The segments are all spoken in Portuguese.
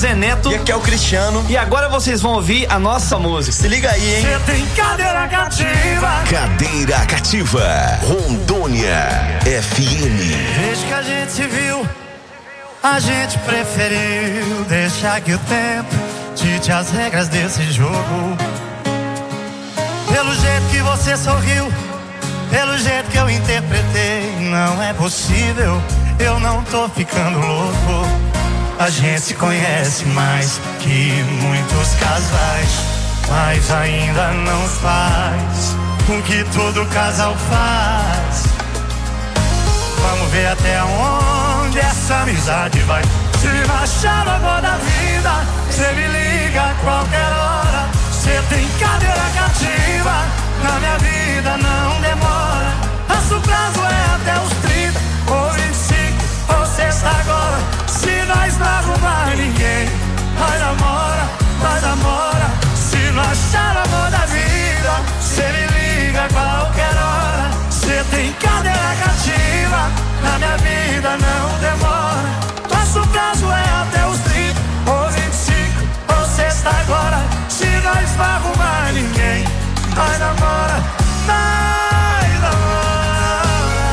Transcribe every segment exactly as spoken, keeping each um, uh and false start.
Zé Neto. E aqui é o Cristiano. E agora vocês vão ouvir a nossa música. Se liga aí, hein? Você tem cadeira cativa. Cadeira cativa. Rondônia F M. Desde que a gente se viu, a gente preferiu deixar que o tempo dite as regras desse jogo. Pelo jeito que você sorriu, pelo jeito que eu interpretei, não é possível, eu não tô ficando louco. A gente se conhece mais que muitos casais, mas ainda não faz o que todo casal faz. Vamos ver até onde essa amizade vai. Se achar agora da vida, cê me liga a qualquer hora. Cê tem cadeira cativa, na minha vida não demora. Nosso prazo é até os trinta, ou vinte e cinco, ou sexta agora. Se nós não arrumar ninguém, nós namora, nós namora. Se não achar amor da vida, cê me liga a qualquer hora. Cê tem cadeira cativa, na minha vida não demora. Nosso prazo é até os trinta, ou vinte e cinco, ou sexta agora. Se nós não arrumar ninguém, nós namora, nós namora.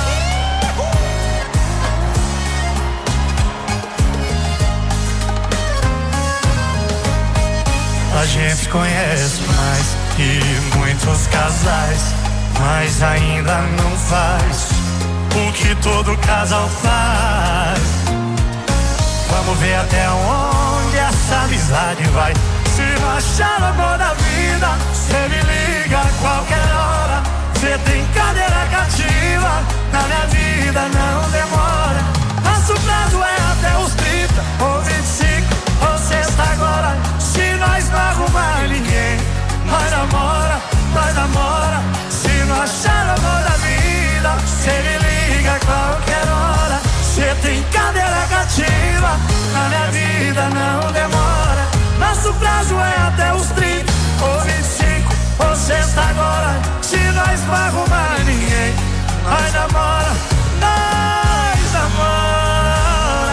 A gente conhece mais que muitos casais, mas ainda não faz o que todo casal faz. Vamos ver até onde essa amizade vai. Se não achar amor da vida, cê me liga a qualquer hora. Cê tem cadeira cativa, na minha vida não demora. Nosso prazo é até os trinta, ou vinte e cinco, ou sexta agora. Se nós não arrumar ninguém, nós namora, nós namora. Se não achar amor da vida, cê me liga a qualquer hora. Cê tem cadeira cativa, na minha vida não demora. Nosso prazo é até os trinta, ou vinte e cinco, ou sexta agora. Se nós não arrumar ninguém, nós namora, nós namora.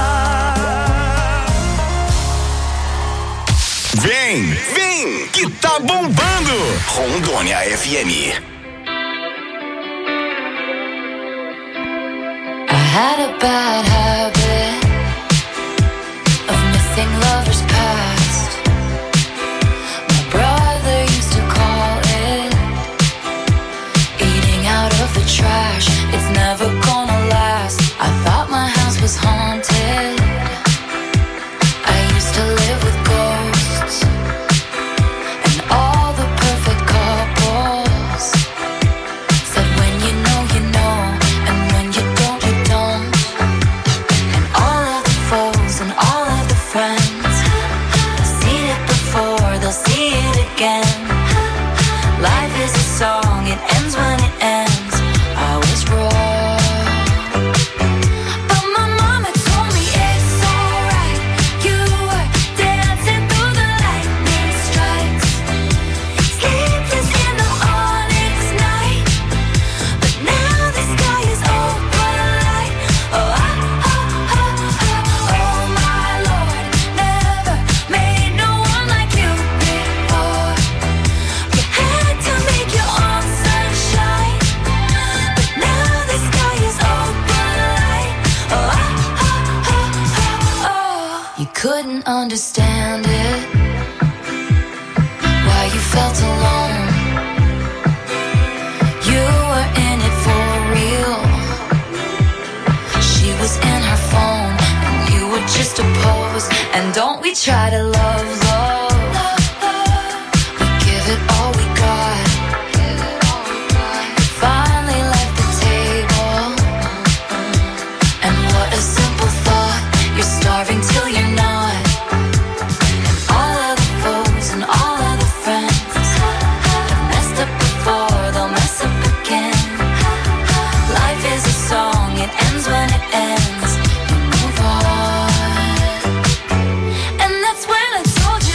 Vem, vem, que tá bombando. Rondônia F M. I had a bad habit of missing lovers past. My brother used to call it eating out of the trash. It's never gonna last. I thought my house was haunted. I used to live with ghosts and all the perfect couples said when you know you know, and when you don't you don't. And all of the foes and all of the friends, seen it before, they'll see it again. Life is a song, it ends when it ends. I was wrong, but my mama told me it's alright. You were dancing through the lightning strikes, sleepless in the onyx night. But now the sky is open light. Oh, oh, oh, oh, oh, oh my Lord, never made no one like you before. You had to make your own sunshine, but now the sky is open light. Oh, oh, oh, oh, oh. You couldn't understand it, why you felt alone. You were in it for real. She was in her phone, and you were just a pose. And don't we try to love, love? We give it all we got. Finally left the table, and what a simple thought. You're starving till you're not. And all of the foes and all of the friends have messed up before, they'll mess up again. Life is a song, it ends when it ends. You move on. And that's when I told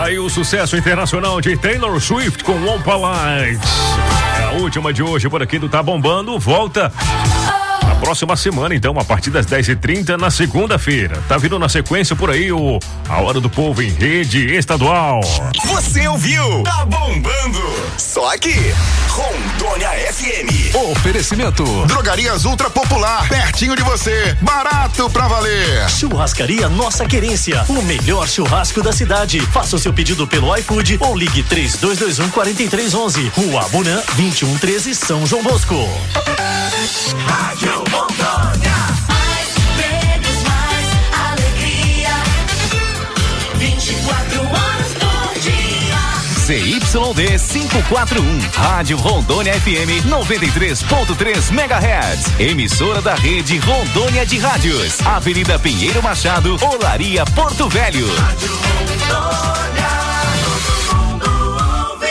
aí o sucesso internacional de Taylor Swift com Wompa Lights. É a última de hoje por aqui do Tá Bombando. Volta na próxima semana, então, a partir das dez e trinta, na segunda-feira. Tá vindo na sequência por aí o A Hora do Povo em rede estadual. Você ouviu? Tá bombando. Só aqui, Rondônia F M. Oferecimento. Drogarias Ultra Popular, pertinho de você. Barato pra valer. Churrascaria Nossa Querência, o melhor churrasco da cidade. Faça o seu pedido pelo iFood ou ligue três dois dois um, quatro três um um. Rua Abunã, vinte e um treze, São João Bosco. Rádio Rondônia. Mais prêmios, mais alegria. vinte e quatro horas por dia. C Y D quinhentos e quarenta e um, Rádio Rondônia F M noventa e três ponto três megahertz. Emissora da rede Rondônia de Rádios. Avenida Pinheiro Machado, Olaria, Porto Velho. Rádio Rondônia. Todo mundo ouve.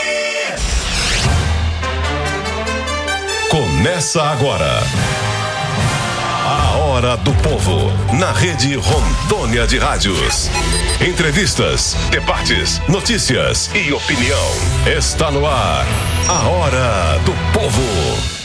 Começa agora A Hora do Povo, na rede Rondônia de Rádios. Entrevistas, debates, notícias e opinião. Está no ar A Hora do Povo.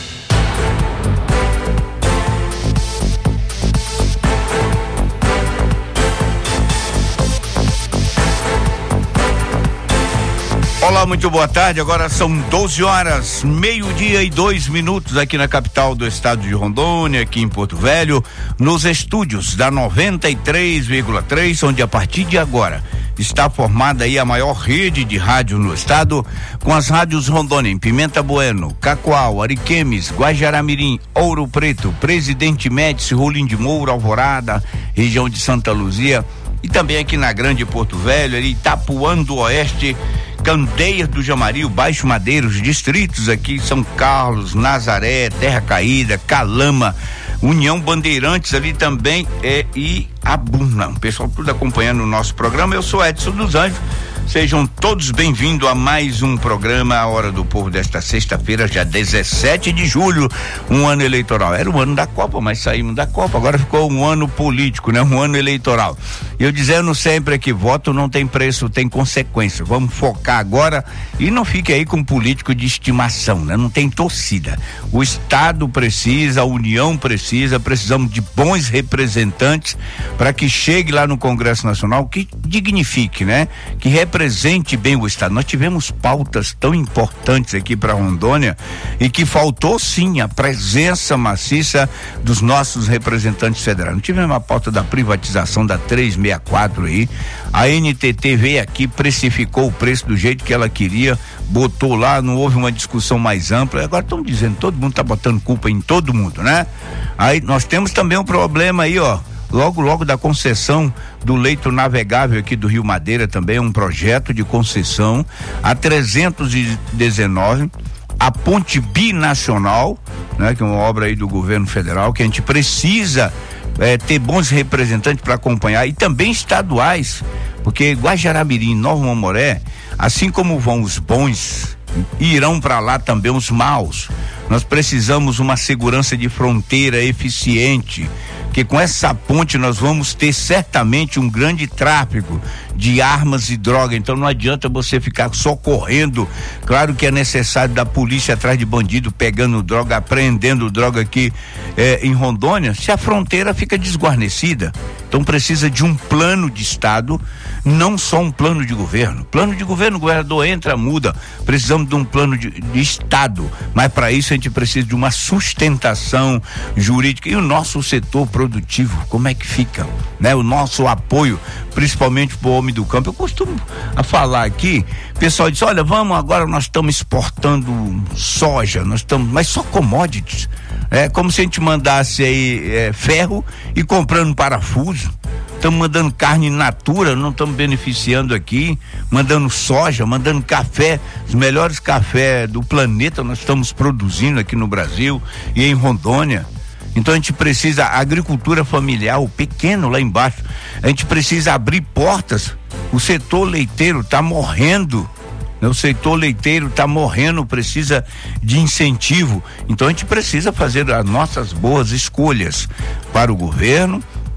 Olá, muito boa tarde. Agora são doze horas, meio-dia e dois minutos aqui na capital do estado de Rondônia, aqui em Porto Velho, nos estúdios da noventa e três vírgula três, onde a partir de agora está formada aí a maior rede de rádio no estado, com as rádios Rondônia em Pimenta Bueno, Cacoal, Ariquemes, Guajará-Mirim, Ouro Preto, Presidente Médici, Rolim de Moura, Alvorada, região de Santa Luzia, e também aqui na Grande Porto Velho, ali Itapuã do Oeste, Candeias do Jamario, Baixo Madeira, os distritos aqui, São Carlos, Nazaré, Terra Caída, Calama, União Bandeirantes ali também, é, e Abuna. O pessoal tudo acompanhando o nosso programa. Eu sou Edson dos Anjos. Sejam todos bem-vindos a mais um programa A Hora do Povo desta sexta-feira, dia dezessete de julho, um ano eleitoral. Era o ano da Copa, mas saímos da Copa, agora ficou um ano político, né? Um ano eleitoral. E eu dizendo sempre que voto não tem preço, tem consequência. Vamos focar agora e não fique aí com político de estimação, né? Não tem torcida. O Estado precisa, a União precisa, precisamos de bons representantes para que chegue lá no Congresso Nacional, que dignifique, né? Que represente bem o Estado. Nós tivemos pautas tão importantes aqui para Rondônia e que faltou sim a presença maciça dos nossos representantes federais. Não tivemos a pauta da privatização da trezentos e sessenta e quatro aí. A N T T veio aqui, precificou o preço do jeito que ela queria, botou lá, não houve uma discussão mais ampla. Agora estão dizendo, todo mundo está botando culpa em todo mundo, né? Aí nós temos também um problema aí, ó. Logo, logo da concessão do leito navegável aqui do Rio Madeira, também um projeto de concessão a trezentos e dezenove, a ponte binacional, né? Que é uma obra aí do governo federal, que a gente precisa é, ter bons representantes para acompanhar, e também estaduais, porque Guajará-Mirim, Nova Mamoré, assim como vão os bons, irão para lá também os maus. Nós precisamos uma segurança de fronteira eficiente, que com essa ponte nós vamos ter certamente um grande tráfico de armas e droga. Então não adianta você ficar socorrendo. Claro que é necessário da polícia atrás de bandido, pegando droga, apreendendo droga aqui eh, em Rondônia, se a fronteira fica desguarnecida. Então precisa de um plano de Estado, não só um plano de governo. Plano de governo, o governador entra, muda. Precisamos de um plano de, de Estado, mas para isso a gente precisa de uma sustentação jurídica. E o nosso setor produtivo, como é que fica, né? O nosso apoio, principalmente pro homem do campo. Eu costumo a falar aqui, o pessoal diz, olha, vamos agora, nós estamos exportando soja, nós estamos, mas só commodities. É como se a gente mandasse aí é, ferro e comprando parafuso. Estamos mandando carne in natura, não estamos beneficiando aqui, mandando soja, mandando café, os melhores cafés do planeta nós estamos produzindo aqui no Brasil e em Rondônia. Então a gente precisa, a agricultura familiar, o pequeno lá embaixo, a gente precisa abrir portas. O setor leiteiro está morrendo, né? O setor leiteiro está morrendo, precisa de incentivo. Então a gente precisa fazer as nossas boas escolhas para o governo,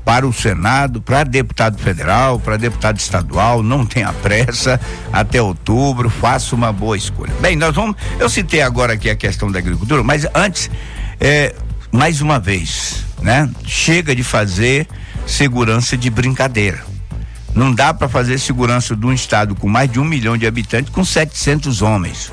para o Senado, para deputado federal, para deputado estadual, não tenha pressa, até outubro, faça uma boa escolha. Bem, nós vamos, eu citei agora aqui a questão da agricultura, mas antes, é, mais uma vez, né? Chega de fazer segurança de brincadeira. Não dá para fazer segurança de um estado com mais de um milhão de habitantes com setecentos homens.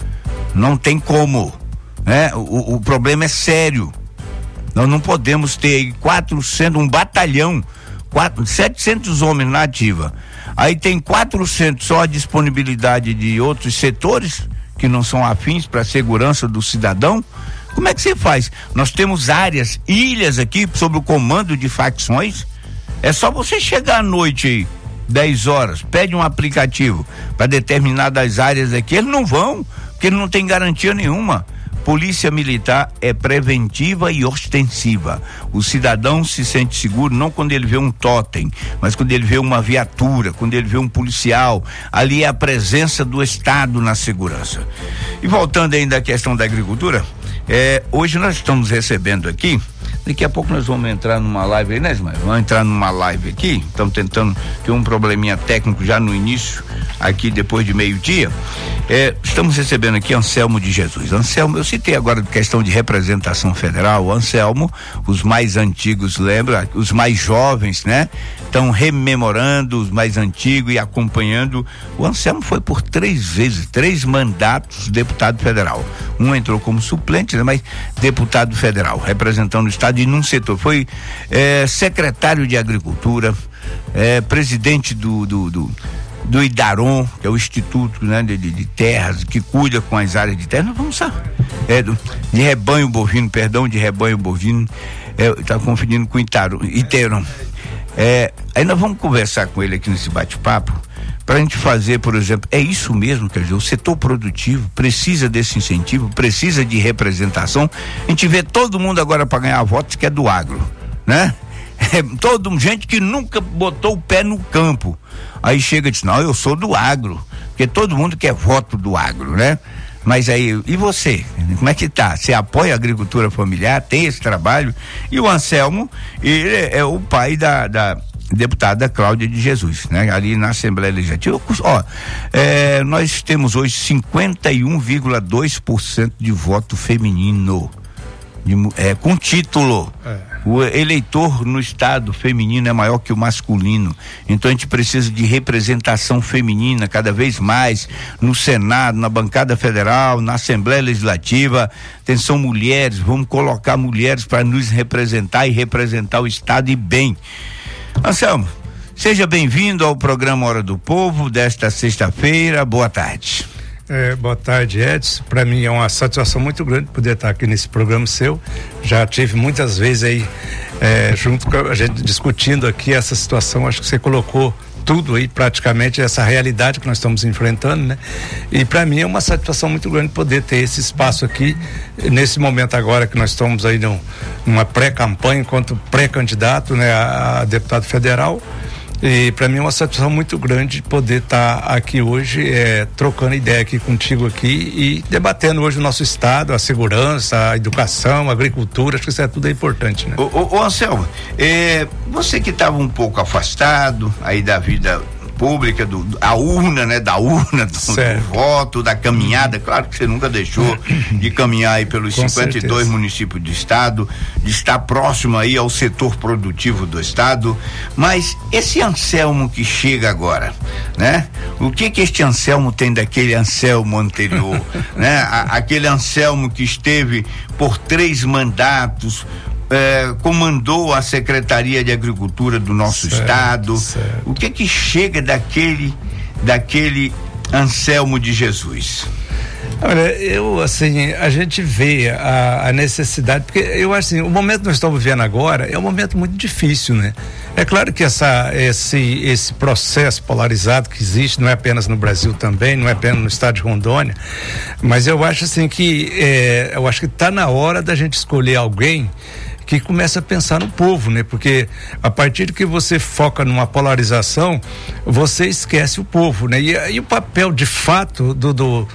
Não tem como, né? O, o problema é sério. Nós não podemos ter quatrocentos, um batalhão, quatro, setecentos homens na ativa. Aí tem quatrocentos só a disponibilidade de outros setores que não são afins para a segurança do cidadão. Como é que você faz? Nós temos áreas, ilhas aqui sob o comando de facções. É só você chegar à noite aí, dez horas, pede um aplicativo para determinadas áreas aqui, eles não vão, porque eles não tem garantia nenhuma. Polícia Militar é preventiva e ostensiva. O cidadão se sente seguro não quando ele vê um totem, mas quando ele vê uma viatura, quando ele vê um policial. Ali é a presença do Estado na segurança. E voltando ainda à questão da agricultura, é, hoje nós estamos recebendo aqui, daqui a pouco nós vamos entrar numa live aí, né, Ismael? Vamos entrar numa live aqui, estamos tentando ter um probleminha técnico já no início, aqui depois de meio-dia. É, estamos recebendo aqui Anselmo de Jesus. Anselmo, eu citei agora questão de representação federal. Anselmo, os mais antigos lembram, os mais jovens, né? Estão rememorando os mais antigos e acompanhando. O Anselmo foi por três vezes, três mandatos deputado federal. Um entrou como suplente, né? Mas deputado federal, representando o estado e num setor. Foi é, secretário de Agricultura, é, presidente do, do, do do IDARON, que é o Instituto, né, de, de, de Terras, que cuida com as áreas de terra. Nós vamos saber. É, do, de rebanho bovino, perdão, de rebanho bovino, está é, confundindo com Itaron, Iteron. É, aí nós vamos conversar com ele aqui nesse bate-papo, para a gente fazer, por exemplo, é isso mesmo, quer dizer, o setor produtivo precisa desse incentivo, precisa de representação. A gente vê todo mundo agora para ganhar votos que é do agro, né? É, todo gente que nunca botou o pé no campo, aí chega e diz, não, eu sou do agro, porque todo mundo quer voto do agro, né? Mas aí, e você? Como é que tá? Você apoia a agricultura familiar, tem esse trabalho? E o Anselmo, ele é o pai da, da deputada Cláudia de Jesus, né? Ali na Assembleia Legislativa. Ó, é, nós temos hoje cinquenta e um vírgula dois por cento de voto feminino, de, é, com título. É. O eleitor no estado feminino é maior que o masculino, então a gente precisa de representação feminina cada vez mais no Senado, na bancada federal, na Assembleia Legislativa. Atenção, mulheres, vamos colocar mulheres para nos representar e representar o estado e bem. Anselmo, seja bem-vindo ao programa Hora do Povo desta sexta-feira, boa tarde. É, boa tarde, Edson. Para mim é uma satisfação muito grande poder estar aqui nesse programa seu. Já tive muitas vezes aí é, junto com a gente discutindo aqui essa situação. Acho que você colocou tudo aí, praticamente essa realidade que nós estamos enfrentando, né? E para mim é uma satisfação muito grande poder ter esse espaço aqui nesse momento agora que nós estamos aí num, numa pré-campanha enquanto pré-candidato, né, a, a deputado federal. E para mim é uma satisfação muito grande poder estar tá aqui hoje, é, trocando ideia aqui contigo aqui e debatendo hoje o nosso estado, a segurança, a educação, a agricultura. Acho que isso é tudo é importante, né? Ô, ô, ô Anselmo, é, você que estava um pouco afastado aí da vida pública, do, a urna, né? Da urna, do, do voto, da caminhada, claro que você nunca deixou de caminhar aí pelos com cinquenta e dois certeza. Municípios do estado, de estar próximo aí ao setor produtivo do estado, mas esse Anselmo que chega agora, né? O que que este Anselmo tem daquele Anselmo anterior, né? A, aquele Anselmo que esteve por três mandatos, É, comandou a Secretaria de Agricultura do nosso certo, estado. Certo. O que que chega daquele daquele Anselmo de Jesus? Olha, eu assim, a gente vê a, a necessidade, porque eu acho assim, o momento que nós estamos vivendo agora é um momento muito difícil, né? É claro que essa, esse, esse processo polarizado que existe, não é apenas no Brasil também, não é apenas no estado de Rondônia, mas eu acho assim que, é, eu acho que está na hora da gente escolher alguém que começa a pensar no povo, né? Porque a partir que você foca numa polarização, você esquece o povo, né? E, e o papel de fato do, do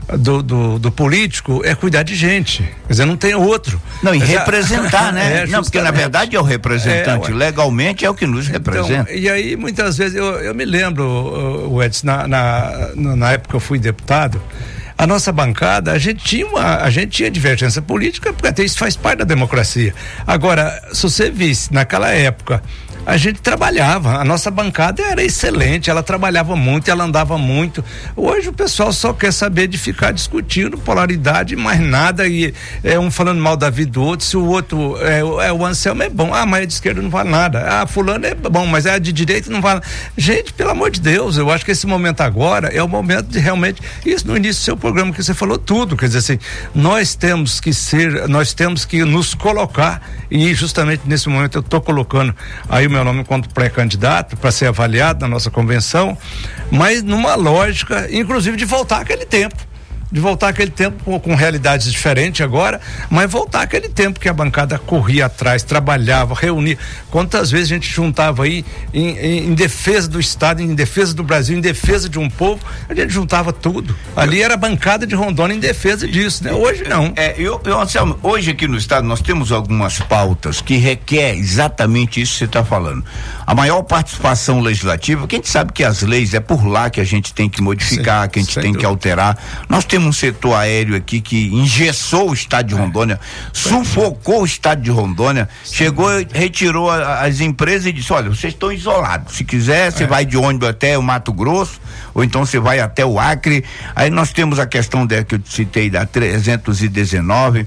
do, do, do político é cuidar de gente. Quer dizer, não tem outro. Não, e Mas, representar, né? É, não, porque na verdade é o representante. É, legalmente é o que nos representa. Então, e aí, muitas vezes, eu, eu me lembro, o Edson, na, na, na época que eu fui deputado, a nossa bancada, a gente tinha uma, a gente tinha divergência política, porque até isso faz parte da democracia. Agora, se você visse, naquela época, a gente trabalhava, a nossa bancada era excelente, ela trabalhava muito, ela andava muito. Hoje o pessoal só quer saber de ficar discutindo polaridade, mais nada, e é um falando mal da vida do outro, se o outro, é, é o Anselmo é bom, ah, mas é de esquerda não vale nada, ah, fulano é bom, mas é de direita não vale. Gente, pelo amor de Deus, eu acho que esse momento agora é o momento de realmente, isso no início do seu programa que você falou tudo, quer dizer assim, nós temos que ser, nós temos que nos colocar, e justamente nesse momento eu estou colocando aí o meu nome enquanto pré-candidato para ser avaliado na nossa convenção, mas numa lógica, inclusive, de voltar àquele tempo. De voltar àquele tempo com, com realidades diferentes agora, mas voltar àquele tempo que a bancada corria atrás, trabalhava, reunia. Quantas vezes a gente juntava aí em, em, em defesa do Estado, em defesa do Brasil, em defesa de um povo, a gente juntava tudo. Ali era a bancada de Rondônia em defesa disso, né? Hoje não. É, eu, eu, Anselmo, hoje aqui no Estado nós temos algumas pautas que requer exatamente isso que você está falando. A maior participação legislativa, que a gente sabe que as leis é por lá que a gente tem que modificar, sim, que a gente tem dúvida. que alterar. Nós temos um setor aéreo aqui que engessou o estado de Rondônia, é. sufocou o estado de Rondônia, chegou, retirou a, as empresas e disse, olha, vocês estão isolados, se quiser você é. vai de ônibus até o Mato Grosso, ou então você vai até o Acre. Aí nós temos a questão de, que eu citei da trezentos e dezenove,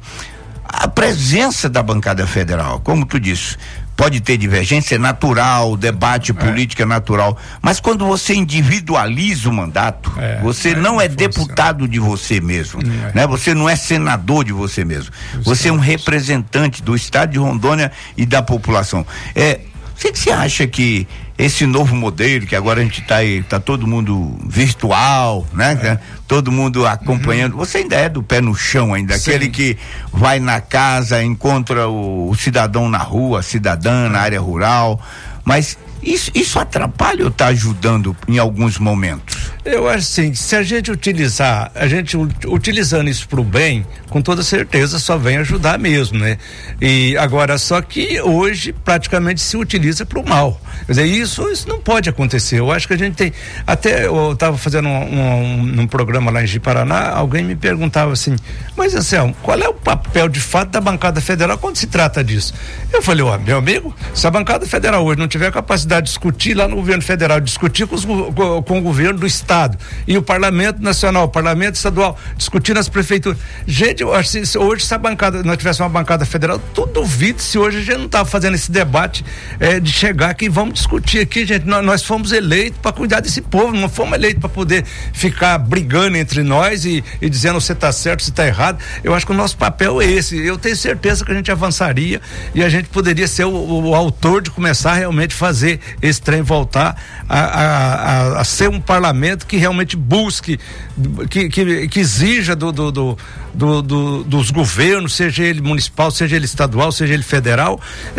a presença da bancada federal, como tu disse, pode ter divergência, é natural, debate político é natural, mas quando você individualiza o mandato, é, você é não é deputado de você mesmo, é. né? Você não é senador de você mesmo, você é um representante do estado de Rondônia e da população. É, o que você acha que esse novo modelo, que agora a gente está aí, tá todo mundo virtual, né? É. Todo mundo acompanhando, uhum. você ainda é do pé no chão ainda, Sim. aquele que vai na casa, encontra o, o cidadão na rua, a cidadã na área rural, mas isso, isso atrapalha ou está ajudando em alguns momentos? Eu acho assim, se a gente utilizar, a gente utilizando isso para o bem, com toda certeza só vem ajudar mesmo, né? E agora, só que hoje praticamente se utiliza para o mal. Quer dizer, isso, isso não pode acontecer. Eu acho que a gente tem, até eu estava fazendo um, um, um programa lá em Ji-Paraná, alguém me perguntava assim, mas Anselmo, qual é o papel de fato da bancada federal quando se trata disso? Eu falei, ó, meu amigo, se a bancada federal hoje não tiver capacidade de discutir lá no governo federal, discutir com, os, com, com o governo do estado e o parlamento nacional, o parlamento estadual, discutir nas prefeituras. Gente, eu acho que se hoje se a bancada, nós tivéssemos uma bancada federal, eu duvido se hoje a gente não estava fazendo esse debate é, de chegar aqui, vamos discutir aqui, gente, nós, nós fomos eleitos para cuidar desse povo, não fomos eleitos para poder ficar brigando entre nós e, e dizendo se está certo, se está errado. Eu acho que o nosso papel é esse. Eu tenho certeza que a gente avançaria e a gente poderia ser o, o, o autor de começar a realmente fazer esse trem voltar a, a, a, a ser um parlamento que realmente busque, que, que, que exija do, do, do, do, do, dos governos, seja ele municipal, seja ele estadual, seja ele federal.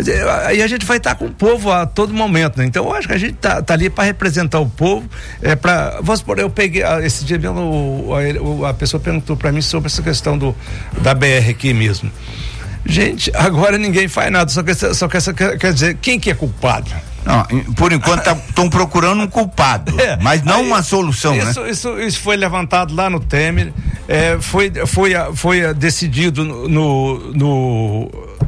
Aí a gente vai estar com o povo a todo momento, né? Então eu acho que a gente tá, tá ali para representar o povo, é para, vamos supor, eu peguei esse dia mesmo, a, a pessoa perguntou para mim sobre essa questão do da B R aqui mesmo. Gente, agora ninguém faz nada, só que só quer, só quer, quer dizer, quem que é culpado? Não, por enquanto estão procurando um culpado, é, mas não aí, uma solução, isso, né? Isso, isso foi levantado lá no Temer, é, foi, foi, foi decidido no no,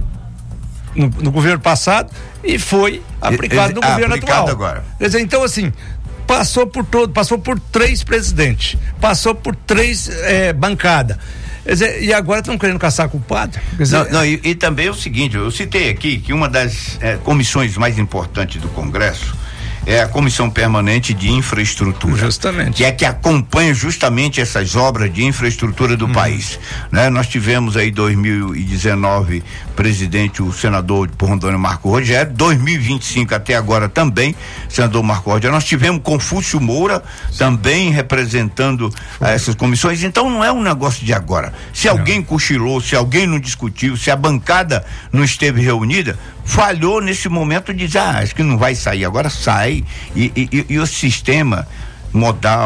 no, no governo passado e foi aplicado no é, governo aplicado atual. Agora. Quer dizer, então assim, passou por todo, passou por três presidentes, passou por três é, bancadas. Dizer, e agora estão querendo caçar culpado? Dizer, não, não, e, e também é o seguinte, eu citei aqui que uma das é, comissões mais importantes do Congresso é a Comissão Permanente de Infraestrutura. Justamente. Que é que acompanha justamente essas obras de infraestrutura do hum. país. Né? Nós tivemos aí dois mil e dezenove presidente, o senador por Rondônia, Marco Rogério, dois mil e vinte e cinco até agora também, senador Marco Rogério. Nós tivemos Confúcio Moura Sim. também representando ah, essas comissões. Então não é um negócio de agora. Se não. alguém cochilou, se alguém não discutiu, se a bancada não esteve reunida, falhou nesse momento de dizer, ah, acho que não vai sair, agora sai, e, e, e o sistema modal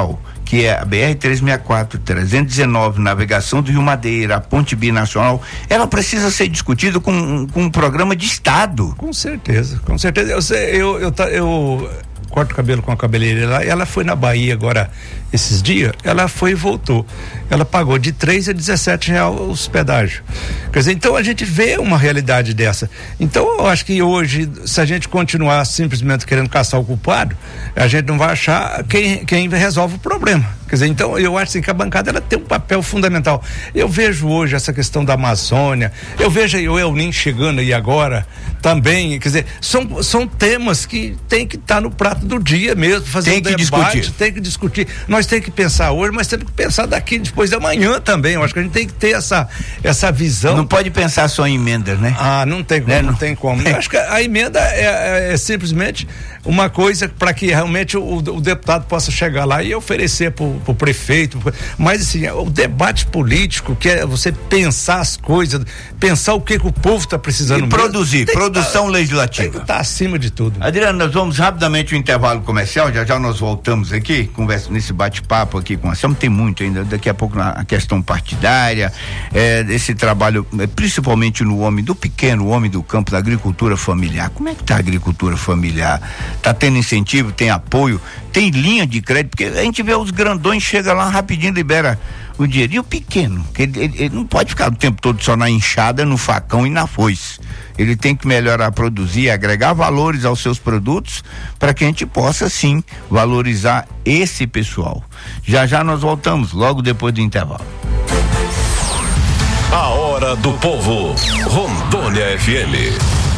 que é a B R trezentos e sessenta e quatro, trezentos e dezenove, navegação do Rio Madeira, a ponte binacional, ela precisa ser discutida com, com um programa de Estado. Com certeza, com certeza. Eu, sei, eu, eu, eu, eu corto o cabelo com a cabeleireira lá, ela foi na Bahia agora esses dias, ela foi e voltou. Ela pagou de três a dezessete reais o hospedagem. Quer dizer, então a gente vê uma realidade dessa. Então eu acho que hoje, se a gente continuar simplesmente querendo caçar o culpado, a gente não vai achar quem, quem resolve o problema. Quer dizer, então eu acho assim, que a bancada ela tem um papel fundamental. Eu vejo hoje essa questão da Amazônia, eu vejo aí o Elnin chegando aí agora também, quer dizer, são, são temas que tem que estar tá no prato do dia mesmo, fazer tem um que debate, discutir. tem que discutir. Nós temos que pensar hoje, mas temos que pensar daqui depois da manhã também. Eu acho que a gente tem que ter essa, essa visão. Não pode pensar só em emendas, né? Ah, não tem como, né? não tem como. Eu acho que a emenda é, é, é simplesmente uma coisa para que realmente o, o deputado possa chegar lá e oferecer pro, pro prefeito, mas assim, o debate político, que é você pensar as coisas, pensar o que, que o povo está precisando. E produzir, mesmo, produção tá, legislativa. Tem que estar tá acima de tudo. Adriano, nós vamos rapidamente ao intervalo comercial, já já nós voltamos aqui, conversa nesse bate-papo aqui com a Selma, tem muito ainda, daqui a pouco na questão partidária, é, esse trabalho, é, principalmente no homem do pequeno, o homem do campo, da agricultura familiar. Como é que tá a agricultura familiar? Tá tendo incentivo, tem apoio, tem linha de crédito, porque a gente vê os grandões, chega lá rapidinho, libera o dinheiro. E o pequeno, que ele, ele, ele não pode ficar o tempo todo só na enxada, no facão e na foice. Ele tem que melhorar, produzir, agregar valores aos seus produtos para que a gente possa sim valorizar esse pessoal. Já já nós voltamos, logo depois do intervalo. A hora do povo, Rondônia F M.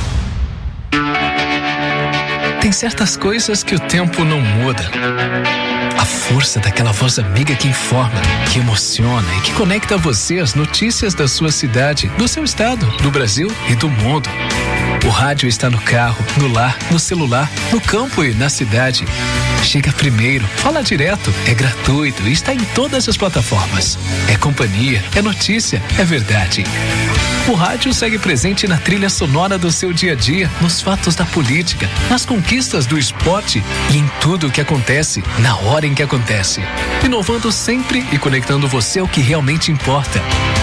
Tem certas coisas que o tempo não muda. A força daquela voz amiga que informa, que emociona e que conecta você às notícias da sua cidade, do seu estado, do Brasil e do mundo. O rádio está no carro, no lar, no celular, no campo e na cidade. Chega primeiro, fala direto, é gratuito e está em todas as plataformas. É companhia, é notícia, é verdade. O rádio segue presente na trilha sonora do seu dia a dia, nos fatos da política, nas conquistas do esporte e em tudo o que acontece, na hora em que acontece. Inovando sempre e conectando você ao que realmente importa.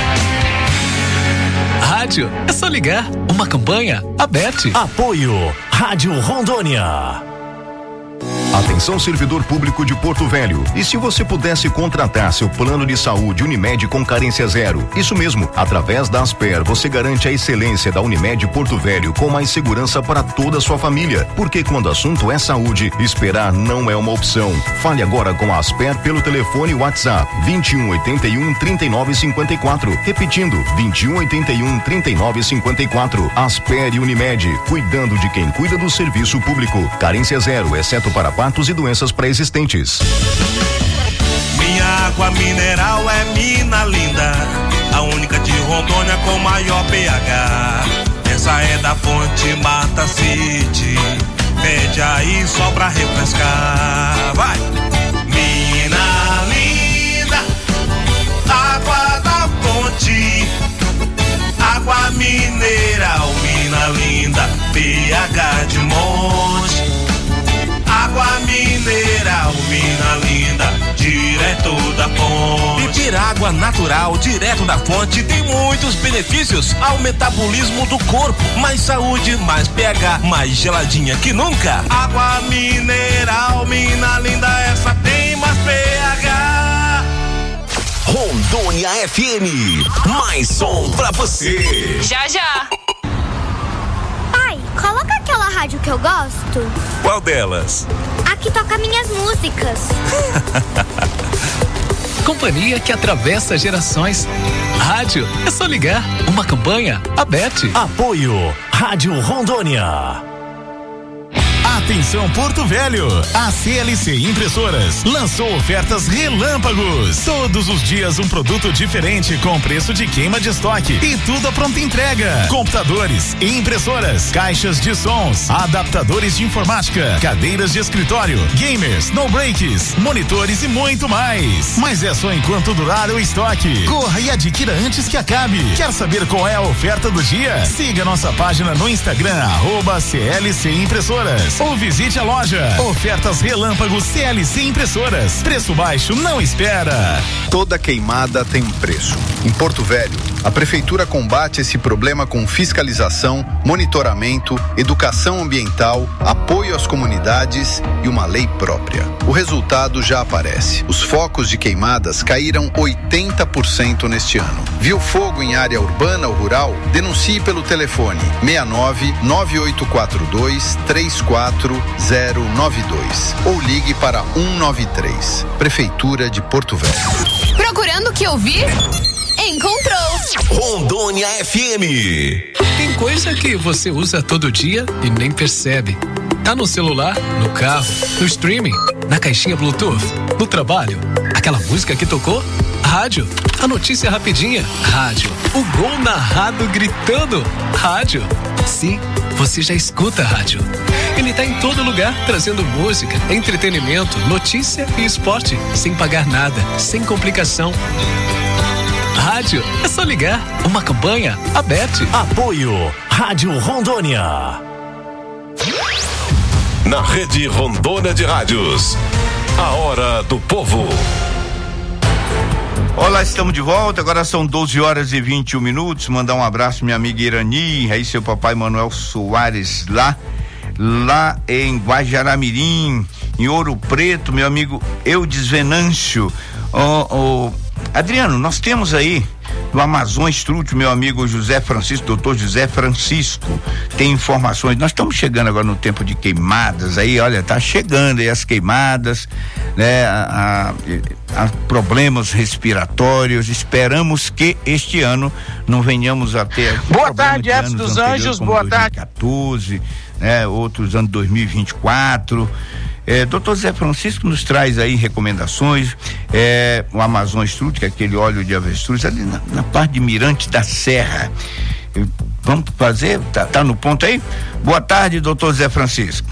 Rádio, é só ligar. Uma campanha, a Bet. Apoio, Rádio Rondônia. Atenção, servidor público de Porto Velho. E se você pudesse contratar seu plano de saúde Unimed com carência zero? Isso mesmo, através da Asper, você garante a excelência da Unimed Porto Velho com mais segurança para toda a sua família. Porque quando o assunto é saúde, esperar não é uma opção. Fale agora com a Asper pelo telefone WhatsApp vinte e um, oitenta e um, trinta e nove, cinquenta e quatro. Repetindo, vinte e um, oitenta e um, trinta e nove, cinquenta e quatro. Asper e Unimed, cuidando de quem cuida do serviço público. Carência zero, exceto para partos e doenças pré-existentes. Minha água mineral é mina linda, a única de Rondônia com maior pH. Essa é da fonte Mata City, pede aí só pra refrescar. Vai! Mina linda, água da fonte, água mineral, mina linda, pH de monte. Água mineral, mina linda, direto da fonte. Beber água natural, direto da fonte, tem muitos benefícios ao metabolismo do corpo. Mais saúde, mais pH, mais geladinha que nunca. Água mineral, mina linda, essa tem mais pH. Rondônia F M, mais som pra você. Já, já. Coloca aquela rádio que eu gosto. Qual delas? A que toca minhas músicas. Companhia que atravessa gerações. Rádio, é só ligar. Uma campanha, a Bet. Apoio, Rádio Rondônia. Atenção Porto Velho, a C L C Impressoras lançou ofertas relâmpagos. Todos os dias um produto diferente com preço de queima de estoque e tudo a pronta entrega. Computadores, impressoras, caixas de sons, adaptadores de informática, cadeiras de escritório, gamers, no breaks, monitores e muito mais. Mas é só enquanto durar o estoque. Corra e adquira antes que acabe. Quer saber qual é a oferta do dia? Siga nossa página no Instagram, arroba C L C Impressoras. ou visite a loja. Ofertas Relâmpago C L C Impressoras. Preço baixo não espera. Toda queimada tem um preço. Em Porto Velho, a prefeitura combate esse problema com fiscalização, monitoramento, educação ambiental, apoio às comunidades e uma lei própria. O resultado já aparece. Os focos de queimadas caíram oitenta por cento neste ano. Viu fogo em área urbana ou rural? Denuncie pelo telefone seis nove nove oito quatro dois três quatro zero nove dois ou ligue para um nove três. Prefeitura de Porto Velho. Procurando o que ouvir? Encontrou! Rondônia F M. Tem coisa que você usa todo dia e nem percebe. Tá no celular, no carro, no streaming, na caixinha Bluetooth, no trabalho. Aquela música que tocou? Rádio. A notícia rapidinha? Rádio. O gol narrado gritando? Rádio. Sim, você já escuta rádio. Ele tá em todo lugar, trazendo música, entretenimento, notícia e esporte, sem pagar nada, sem complicação. Rádio, é só ligar. Uma campanha aberta. Apoio Rádio Rondônia. Na Rede Rondônia de Rádios, a hora do povo. Olá, estamos de volta, agora são doze horas e vinte e um minutos. Mandar um abraço minha amiga Irani, aí seu papai Manuel Soares lá, lá em Guajaramirim, em Ouro Preto, meu amigo Eudes Venâncio. Oh, oh, Adriano, nós temos aí do Amazon Estrútil, meu amigo José Francisco, doutor José Francisco, tem informações. Nós estamos chegando agora no tempo de queimadas, aí, olha, tá chegando aí as queimadas, né, a, a, a problemas respiratórios. Esperamos que este ano não venhamos a ter. Boa tarde, Edson dos Anjos, boa tarde. dois mil e quatorze, né, outros anos dois mil e vinte e quatro. É, doutor Zé Francisco nos traz aí recomendações, é, o Amazon Estrútil, que é aquele óleo de avestruz, ali na, na parte de Mirante da Serra. Eu, vamos fazer? Tá, tá no ponto aí? Boa tarde, doutor Zé Francisco.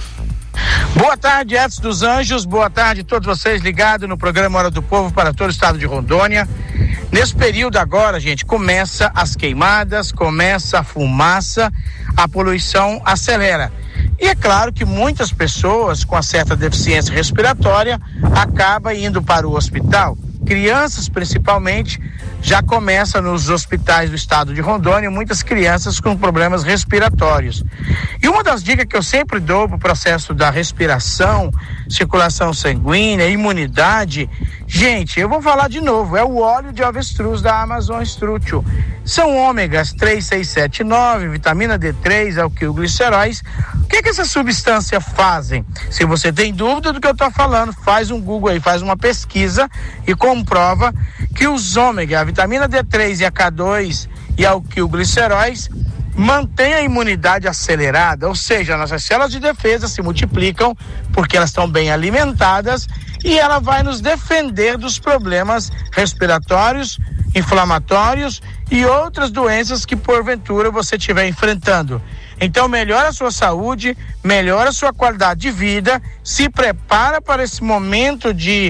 Boa tarde, Edson dos Anjos, boa tarde a todos vocês ligados no programa Hora do Povo para todo o estado de Rondônia. Nesse período agora, gente, começa as queimadas, começa a fumaça, a poluição acelera. E é claro que muitas pessoas com uma certa deficiência respiratória acabam indo para o hospital. Crianças, principalmente, já começam nos hospitais do estado de Rondônia, muitas crianças com problemas respiratórios. E uma das dicas que eu sempre dou para o processo da respiração, circulação sanguínea, imunidade, gente, eu vou falar de novo, é o óleo de avestruz da Amazon Estrútil. São ômegas três, seis, sete, nove, vitamina D três, alquilgliceróis. O que que essas substâncias fazem? Se você tem dúvida do que eu estou falando, faz um Google aí, faz uma pesquisa e comprova que os ômegas, a vitamina D três e a K dois e a alquilgliceróis mantém a imunidade acelerada, ou seja, nossas células de defesa se multiplicam porque elas estão bem alimentadas e ela vai nos defender dos problemas respiratórios, inflamatórios e outras doenças que porventura você estiver enfrentando. Então melhora a sua saúde, melhora a sua qualidade de vida, se prepara para esse momento de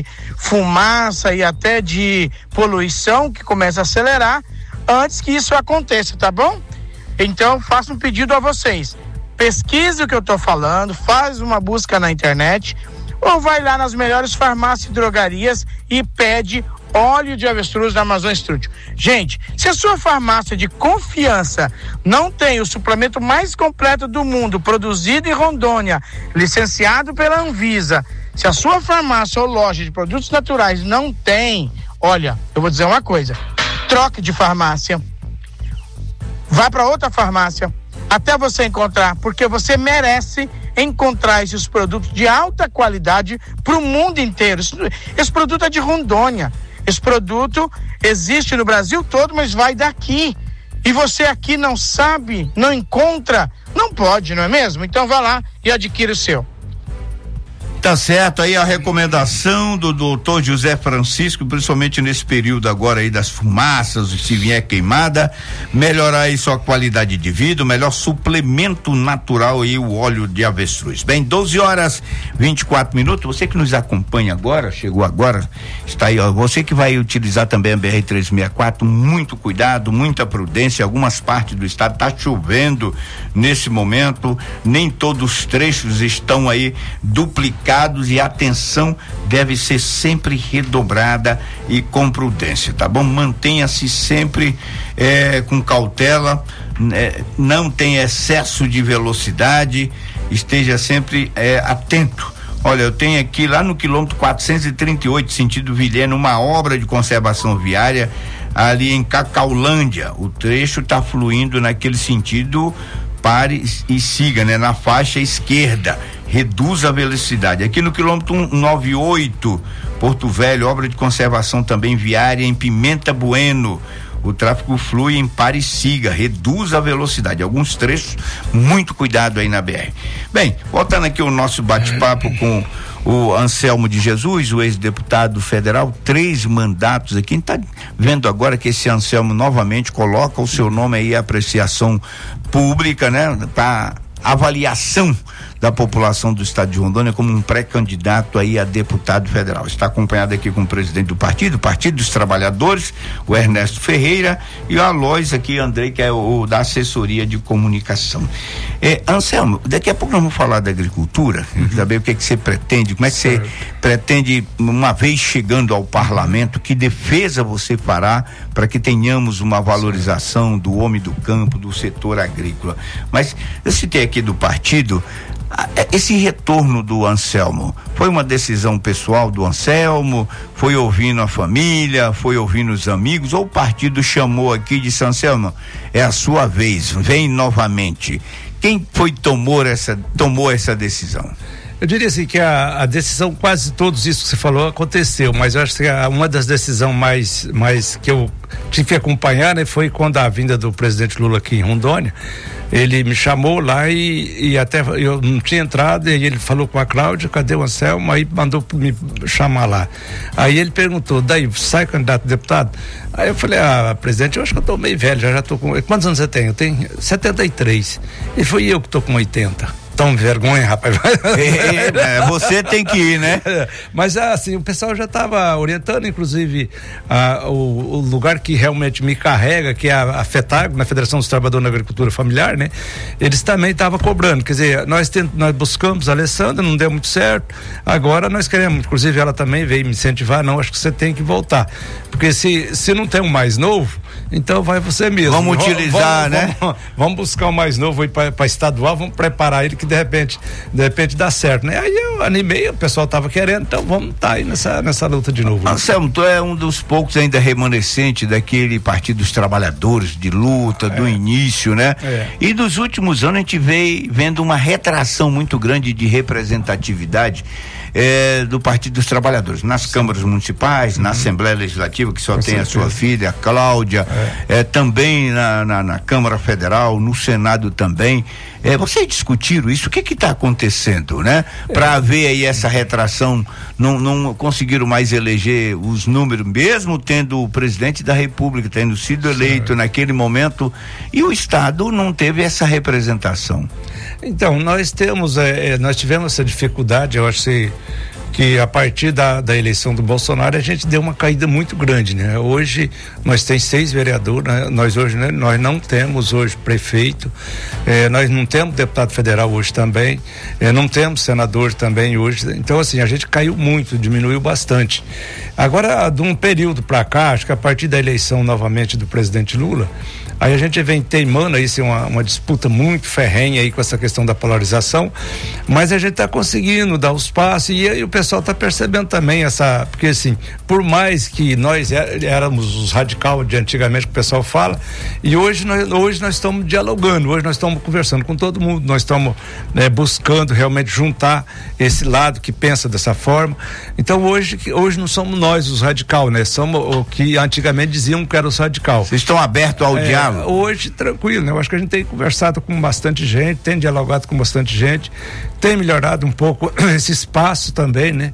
fumaça e até de poluição que começa a acelerar antes que isso aconteça, tá bom? Então faço um pedido a vocês, pesquise o que eu estou falando, faz uma busca na internet ou vai lá nas melhores farmácias e drogarias e pede óleo de avestruz da Amazon Estrútil. Gente, se a sua farmácia de confiança não tem o suplemento mais completo do mundo, produzido em Rondônia, licenciado pela Anvisa, se a sua farmácia ou loja de produtos naturais não tem, olha, eu vou dizer uma coisa, troque de farmácia, vá para outra farmácia, até você encontrar, porque você merece encontrar esses produtos de alta qualidade para o mundo inteiro. Esse, esse produto é de Rondônia. Esse produto existe no Brasil todo, mas vai daqui. E você aqui não sabe, não encontra, não pode, não é mesmo? Então vá lá e adquira o seu. Tá certo, aí a recomendação do doutor José Francisco, principalmente nesse período agora aí das fumaças, se vier queimada, melhorar aí sua qualidade de vida, o melhor suplemento natural aí, o óleo de avestruz. Bem, doze horas vinte e quatro minutos, você que nos acompanha agora, chegou agora, está aí, ó, você que vai utilizar também a B R trezentos e sessenta e quatro, muito cuidado, muita prudência, algumas partes do estado tá chovendo nesse momento, nem todos os trechos estão aí duplicados e a atenção deve ser sempre redobrada e com prudência, tá bom? Mantenha-se sempre eh, com cautela, eh, não tenha excesso de velocidade, esteja sempre eh, atento. Olha, eu tenho aqui lá no quilômetro quatrocentos e trinta e oito, sentido Vilhena, uma obra de conservação viária ali em Cacaulândia. O trecho está fluindo naquele sentido, pare e siga, né? Na faixa esquerda, reduza a velocidade. Aqui no quilômetro cento e noventa e oito, Porto Velho, obra de conservação também viária em Pimenta Bueno. O tráfego flui em pare e siga, reduza a velocidade. Alguns trechos, muito cuidado aí na B R. Bem, voltando aqui o nosso bate-papo com o Anselmo de Jesus, o ex-deputado federal, três mandatos aqui. A gente tá vendo agora que esse Anselmo novamente coloca o seu nome aí, apreciação pública, né? Tá avaliação da população do estado de Rondônia como um pré-candidato aí a deputado federal. Está acompanhado aqui com o presidente do partido, Partido dos Trabalhadores, o Ernesto Ferreira, e o Alois aqui, Andrei, que é o, o da assessoria de comunicação. É, Anselmo, daqui a pouco nós vamos falar da agricultura, uhum. Saber o que é que você pretende, como é que certo. Você pretende, uma vez chegando ao parlamento, que defesa você fará para que tenhamos uma valorização certo. Do homem do campo, do setor agrícola. Mas eu citei aqui do partido, esse retorno do Anselmo foi uma decisão pessoal do Anselmo, foi ouvindo a família, foi ouvindo os amigos, ou o partido chamou aqui e disse: Anselmo, é a sua vez, vem novamente. Quem foi tomou essa, tomou essa decisão? Eu diria assim que a, a decisão, quase todos isso que você falou aconteceu, mas eu acho que a, uma das decisões mais, mais que eu tive que acompanhar, né, foi quando a vinda do presidente Lula aqui em Rondônia. Ele me chamou lá e, e até eu não tinha entrado, e ele falou com a Cláudia, cadê o Anselmo? Aí mandou me chamar lá. Aí ele perguntou, daí, sai candidato a deputado? Aí eu falei, ah, presidente, eu acho que eu tô meio velho, já já tô com... Quantos anos você tem? Eu tenho setenta e três. Ele foi eu que tô com oitenta. Tão vergonha, rapaz. É, você tem que ir, né? Mas assim, o pessoal já estava orientando, inclusive, a, o, o lugar que realmente me carrega, que é a, a FETAG, na Federação dos Trabalhadores na Agricultura Familiar, né? Eles também estavam cobrando, quer dizer, nós, tent, nós buscamos a Alessandra, não deu muito certo, agora nós queremos, inclusive ela também veio me incentivar, não, acho que você tem que voltar, porque se, se não tem um mais novo, então vai você mesmo. Vamos utilizar, vamos, né? Vamos, vamos buscar o mais novo aí para estadual, vamos preparar ele que de repente, de repente dá certo, né? Aí eu animei, o pessoal tava querendo, então vamos estar tá aí nessa, nessa luta de novo. Anselmo, tu é um dos poucos ainda remanescentes daquele Partido dos Trabalhadores de luta, é. do início, né? É. E dos últimos anos a gente veio vendo uma retração muito grande de representatividade É, do Partido dos Trabalhadores, nas Sim. câmaras municipais, uhum. na Assembleia Legislativa, que só Com tem certeza. A sua filha, a Cláudia, é. É, também na, na, na Câmara Federal, no Senado também. É, vocês discutiram isso? O que que está acontecendo, né? Para é. haver aí essa retração, não, não conseguiram mais eleger os números, mesmo tendo o presidente da República, tendo sido eleito certo. Naquele momento, e o Estado não teve essa representação. Então, nós temos, é, nós tivemos essa dificuldade, eu acho que que a partir da, da eleição do Bolsonaro a gente deu uma caída muito grande, né? Hoje nós temos seis vereadores, né? Nós hoje, né? Nós não temos hoje prefeito, eh, nós não temos deputado federal hoje também, eh, não temos senador também hoje, então assim, a gente caiu muito, diminuiu bastante. Agora, de um período para cá, acho que a partir da eleição novamente do presidente Lula, aí a gente vem teimando aí, assim, uma, uma disputa muito ferrenha aí com essa questão da polarização, mas a gente está conseguindo dar os passos e aí o pessoal está percebendo também essa, porque assim, por mais que nós é, éramos os radical de antigamente que o pessoal fala, e hoje nós, hoje nós estamos dialogando, hoje nós estamos conversando com todo mundo, nós estamos né, buscando realmente juntar esse lado que pensa dessa forma. Então hoje, hoje não somos nós os radical, né? Somos o que antigamente diziam que era os radical. Vocês estão abertos ao é, diálogo? Hoje tranquilo, né? Eu acho que a gente tem conversado com bastante gente, tem dialogado com bastante gente, tem melhorado um pouco esse espaço também, né?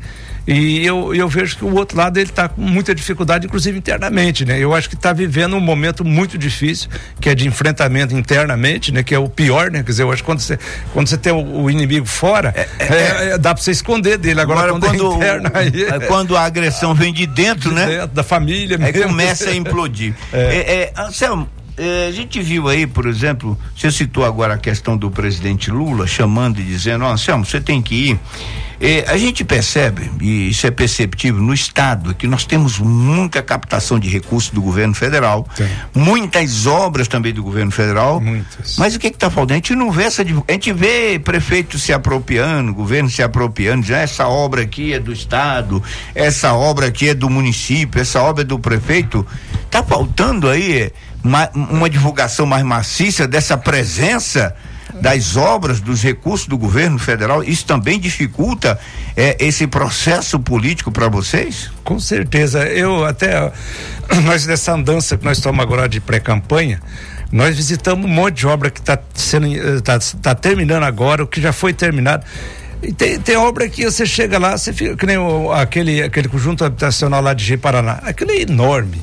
E eu, eu vejo que o outro lado ele está com muita dificuldade, inclusive internamente, né? Eu acho que está vivendo um momento muito difícil, que é de enfrentamento internamente, né? Que é o pior, né? Quer dizer, eu acho que quando você, quando você tem o, o inimigo fora, é, é, é, dá para você esconder dele. Agora, Agora quando, quando, é interno, aí, é, quando a agressão vem de dentro, de né? Dentro, da família aí mesmo. Começa a implodir. É. É, é, Anselmo, É, a gente viu aí, por exemplo, você citou agora a questão do presidente Lula chamando e dizendo, ó, Anselmo, você tem que ir. É, a gente percebe, e isso é perceptível no estado, que nós temos muita captação de recursos do governo federal, Sim. muitas obras também do governo federal, muitas. Mas o que está faltando? A gente não vê essa, a gente vê prefeito se apropriando, governo se apropriando, dizendo, essa obra aqui é do estado, essa obra aqui é do município, essa obra é do prefeito. Tá faltando aí uma, uma divulgação mais maciça dessa presença das obras, dos recursos do governo federal. Isso também dificulta é, esse processo político para vocês? Com certeza. Eu até, nós nessa andança que nós estamos agora de pré-campanha, nós visitamos um monte de obra que está sendo, está tá terminando agora, o que já foi terminado. E tem, tem obra que você chega lá, você fica, que nem o, aquele, aquele conjunto habitacional lá de Ji-Paraná, aquilo é enorme.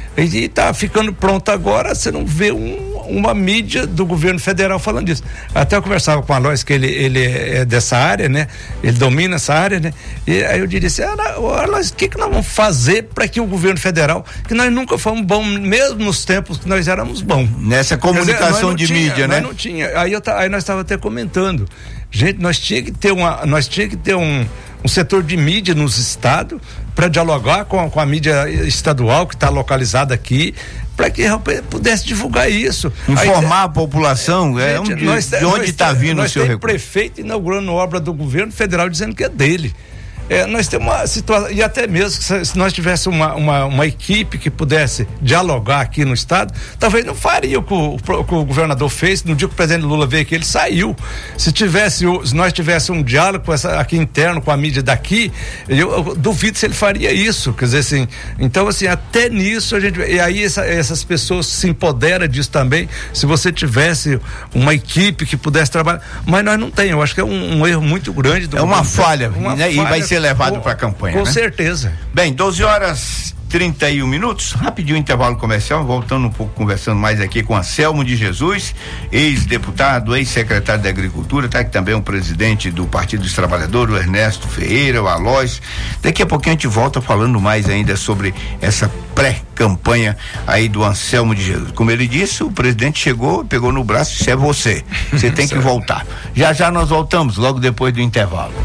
E está ficando pronto agora, você não vê um, uma mídia do governo federal falando disso. Até eu conversava com a Alois, que ele, ele é dessa área, né? Ele domina essa área, né? E aí eu diria assim, Alois, o que que nós vamos fazer para que o governo federal, que nós nunca fomos bons, mesmo nos tempos que nós éramos bons. Nessa comunicação dizer, de tinha, mídia, né? Nós não tinha, aí, eu, aí nós estávamos até comentando, gente, nós tinha que ter uma, nós tinha que ter um, um setor de mídia nos estados para dialogar com, com a mídia estadual que está localizada aqui, para que pudesse divulgar isso. Informar Aí, a população, é, gente, de, nós, de onde está vindo o seu recurso. Nós temos prefeito inaugurando obra do governo federal dizendo que é dele. É, nós temos uma situação, e até mesmo se, se nós tivéssemos uma, uma, uma equipe que pudesse dialogar aqui no estado, talvez não faria o que o, o, que o governador fez no dia que o presidente Lula veio aqui, ele saiu. Se tivesse, se nós tivéssemos um diálogo com essa, aqui interno com a mídia daqui, eu, eu duvido se ele faria isso, quer dizer assim, então assim, até nisso a gente, e aí essa, essas pessoas se empoderam disso também, se você tivesse uma equipe que pudesse trabalhar, mas nós não temos, eu acho que é um, um erro muito grande do é uma falha, uma né? falha, e vai ser levado para a campanha, com né? certeza. Bem, doze horas trinta e um minutos, rapidinho intervalo comercial, voltando um pouco, conversando mais aqui com Anselmo de Jesus, ex-deputado, ex-secretário da Agricultura, tá aqui também o presidente do Partido dos Trabalhadores, o Ernesto Ferreira, o Alois. Daqui a pouquinho a gente volta falando mais ainda sobre essa pré-campanha aí do Anselmo de Jesus. Como ele disse, o presidente chegou, pegou no braço e disse, é você, você tem que voltar. Já já nós voltamos, logo depois do intervalo.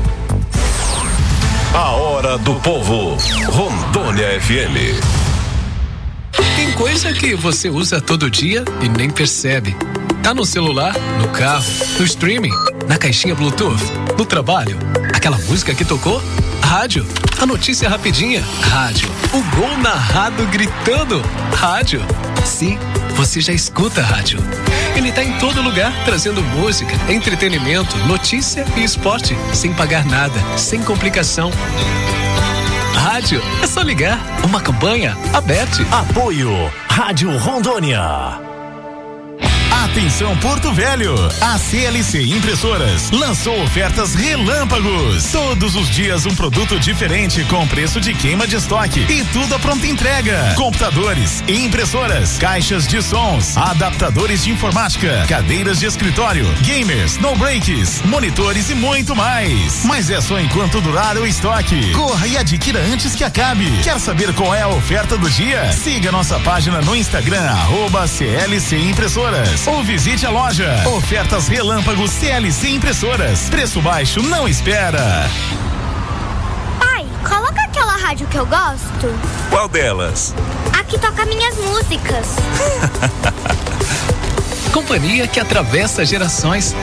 A Hora do Povo, Rondônia F M. Tem coisa que você usa todo dia e nem percebe. Tá no celular, no carro, no streaming, na caixinha Bluetooth, no trabalho. Aquela música que tocou? Rádio. A notícia rapidinha? Rádio. O gol narrado gritando? Rádio. Sim, você já escuta rádio. Ele tá em todo lugar, trazendo música, entretenimento, notícia e esporte, sem pagar nada, sem complicação. Rádio, é só ligar. Uma campanha aberta. Apoio Rádio Rondônia. Atenção Porto Velho, a C L C Impressoras lançou ofertas relâmpagos. Todos os dias um produto diferente com preço de queima de estoque e tudo a pronta entrega. Computadores, impressoras, caixas de sons, adaptadores de informática, cadeiras de escritório, gamers, no breaks, monitores e muito mais. Mas é só enquanto durar o estoque. Corra e adquira antes que acabe. Quer saber qual é a oferta do dia? Siga nossa página no Instagram, arroba C L C Impressoras. Ou visite a loja. Ofertas relâmpagos C L C Impressoras. Preço baixo não espera. Pai, coloca aquela rádio que eu gosto. Qual delas? A que toca minhas músicas. Companhia que atravessa gerações.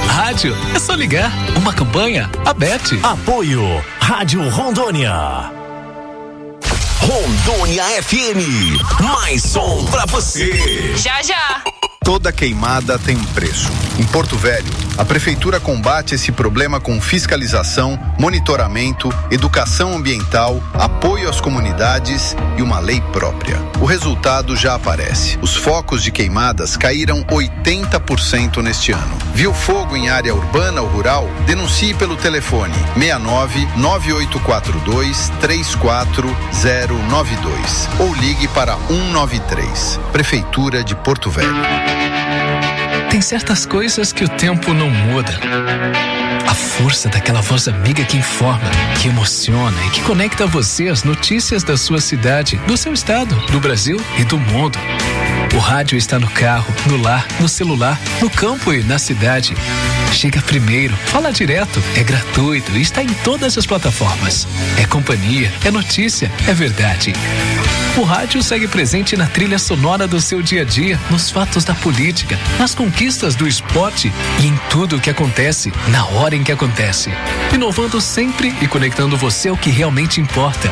Rádio, é só ligar. Uma campanha, a Bet. Apoio, Rádio Rondônia. Rondônia F M, mais som pra você. Já, já. Toda queimada tem um preço. Em Porto Velho, a Prefeitura combate esse problema com fiscalização, monitoramento, educação ambiental, apoio às comunidades e uma lei própria. O resultado já aparece. Os focos de queimadas caíram oitenta por cento neste ano. Viu fogo em área urbana ou rural? Denuncie pelo telefone seis nove nove oito quatro dois três quatro zero nove dois ou ligue para um nove três. Prefeitura de Porto Velho. Tem certas coisas que o tempo não muda. A força daquela voz amiga que informa, que emociona e que conecta você às notícias da sua cidade, do seu estado, do Brasil e do mundo. O rádio está no carro, no lar, no celular, no campo e na cidade. Chega primeiro, fala direto, é gratuito e está em todas as plataformas. É companhia, é notícia, é verdade. O rádio segue presente na trilha sonora do seu dia a dia, nos fatos da política, nas conquistas do esporte e em tudo o que acontece, na hora em que acontece. Inovando sempre e conectando você ao que realmente importa.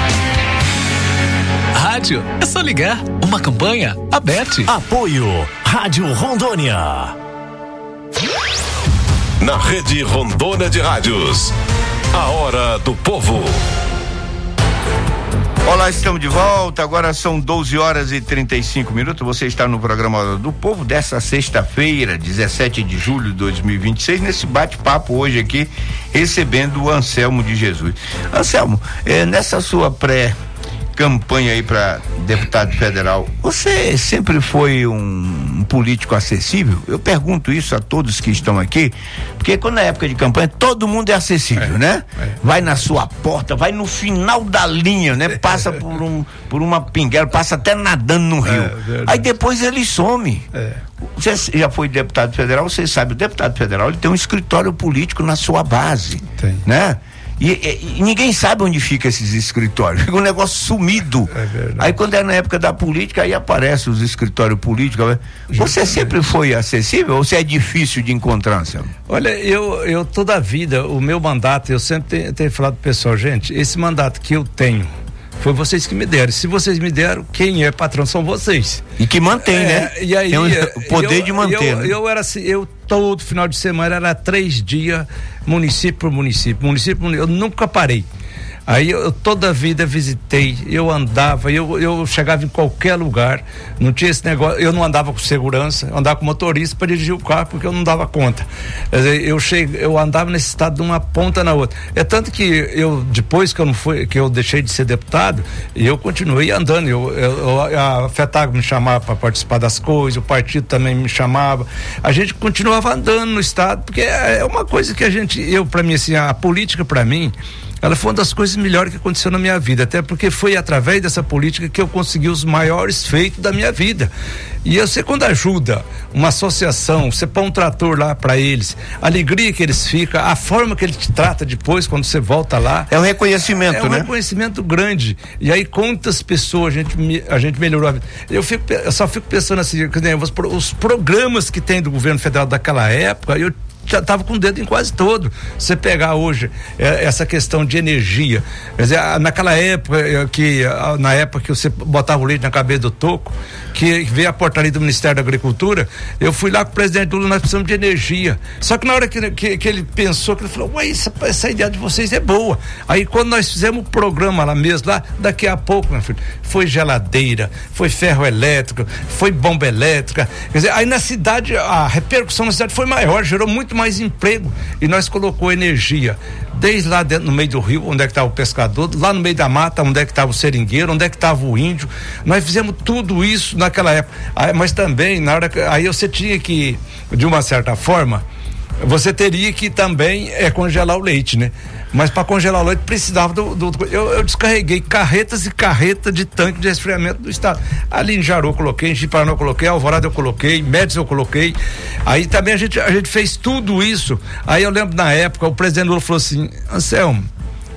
Rádio, é só ligar. Uma campanha, a Bet. Apoio, Rádio Rondônia. Na Rede Rondônia de Rádios, a Hora do Povo. Olá, estamos de volta, agora são doze horas e trinta e cinco minutos, você está no programa Hora do Povo dessa sexta-feira, dezessete de julho de dois mil e vinte e seis, nesse bate-papo hoje aqui, recebendo o Anselmo de Jesus. Anselmo, eh, nessa sua pré campanha aí para deputado federal, você sempre foi um, um político acessível? Eu pergunto isso a todos que estão aqui, porque quando é época de campanha, todo mundo é acessível, é, né? É. Vai na sua porta, vai no final da linha, né? Passa por um, por uma pinguela, passa até nadando no rio. É, aí depois ele some. É. Você já foi deputado federal, você sabe, o deputado federal, ele tem um escritório político na sua base, tem, né? E, e, e ninguém sabe onde fica esses escritórios, fica um negócio sumido. É aí quando é na época da política, aí aparecem os escritórios políticos. Você sempre foi acessível ou você é difícil de encontrar, Anselmo? Olha, eu, eu toda a vida, o meu mandato, eu sempre tenho, tenho falado pro pessoal, gente, esse mandato que eu tenho, foi vocês que me deram. Se vocês me deram, quem é patrão são vocês. E que mantém, é, né? E aí, tem o poder eu, de manter. Eu, né? eu era assim, eu todo final de semana era três dias, município por município, município por município, eu nunca parei. Aí eu toda a vida visitei, eu andava, eu, eu chegava em qualquer lugar, não tinha esse negócio, eu não andava com segurança, eu andava com motorista para dirigir o carro porque eu não dava conta. Quer dizer, eu cheguei, eu andava nesse estado de uma ponta na outra. É tanto que eu, depois que eu não fui, que eu deixei de ser deputado, eu continuei andando, eu, eu, eu a FETAG me chamava para participar das coisas, o partido também me chamava, a gente continuava andando no estado, porque é uma coisa que a gente, eu para mim assim, a política para mim, ela foi uma das coisas melhores que aconteceu na minha vida, até porque foi através dessa política que eu consegui os maiores feitos da minha vida. E você, quando ajuda uma associação, você põe um trator lá para eles, a alegria que eles ficam, a forma que ele te trata depois quando você volta lá, é um reconhecimento, é um né? reconhecimento grande. E aí quantas pessoas a gente, a gente melhorou a vida. Eu, fico, eu só fico pensando assim, os, os programas que tem do governo federal daquela época, eu já estava com o dedo em quase todo. Você pegar hoje é, essa questão de energia, quer dizer, naquela época é, que na época que você botava o leite na cabeça do toco, que veio a portaria do Ministério da Agricultura, eu fui lá com o presidente Lula, nós precisamos de energia. Só que na hora que, que, que ele pensou, que ele falou, ué, essa, essa ideia de vocês é boa. Aí quando nós fizemos o programa lá mesmo, lá, daqui a pouco, meu filho, foi geladeira, foi ferro elétrico, foi bomba elétrica, quer dizer, aí na cidade, a repercussão na cidade foi maior, gerou muito mais emprego, e nós colocou energia desde lá dentro, no meio do rio, onde é que estava o pescador, lá no meio da mata, onde é que estava o seringueiro, onde é que estava o índio. Nós fizemos tudo isso naquela época. Aí, mas também, na hora que, aí você tinha que, de uma certa forma, você teria que também é, congelar o leite, né? Mas para congelar o leite precisava do, do, do eu, eu descarreguei carretas e carretas de tanque de resfriamento do estado. Ali em Jaru eu coloquei, em Chiparaná eu coloquei, Alvorada eu coloquei, Médici eu coloquei. Aí também a gente, a gente fez tudo isso. Aí eu lembro na época, o presidente Lula falou assim, Anselmo,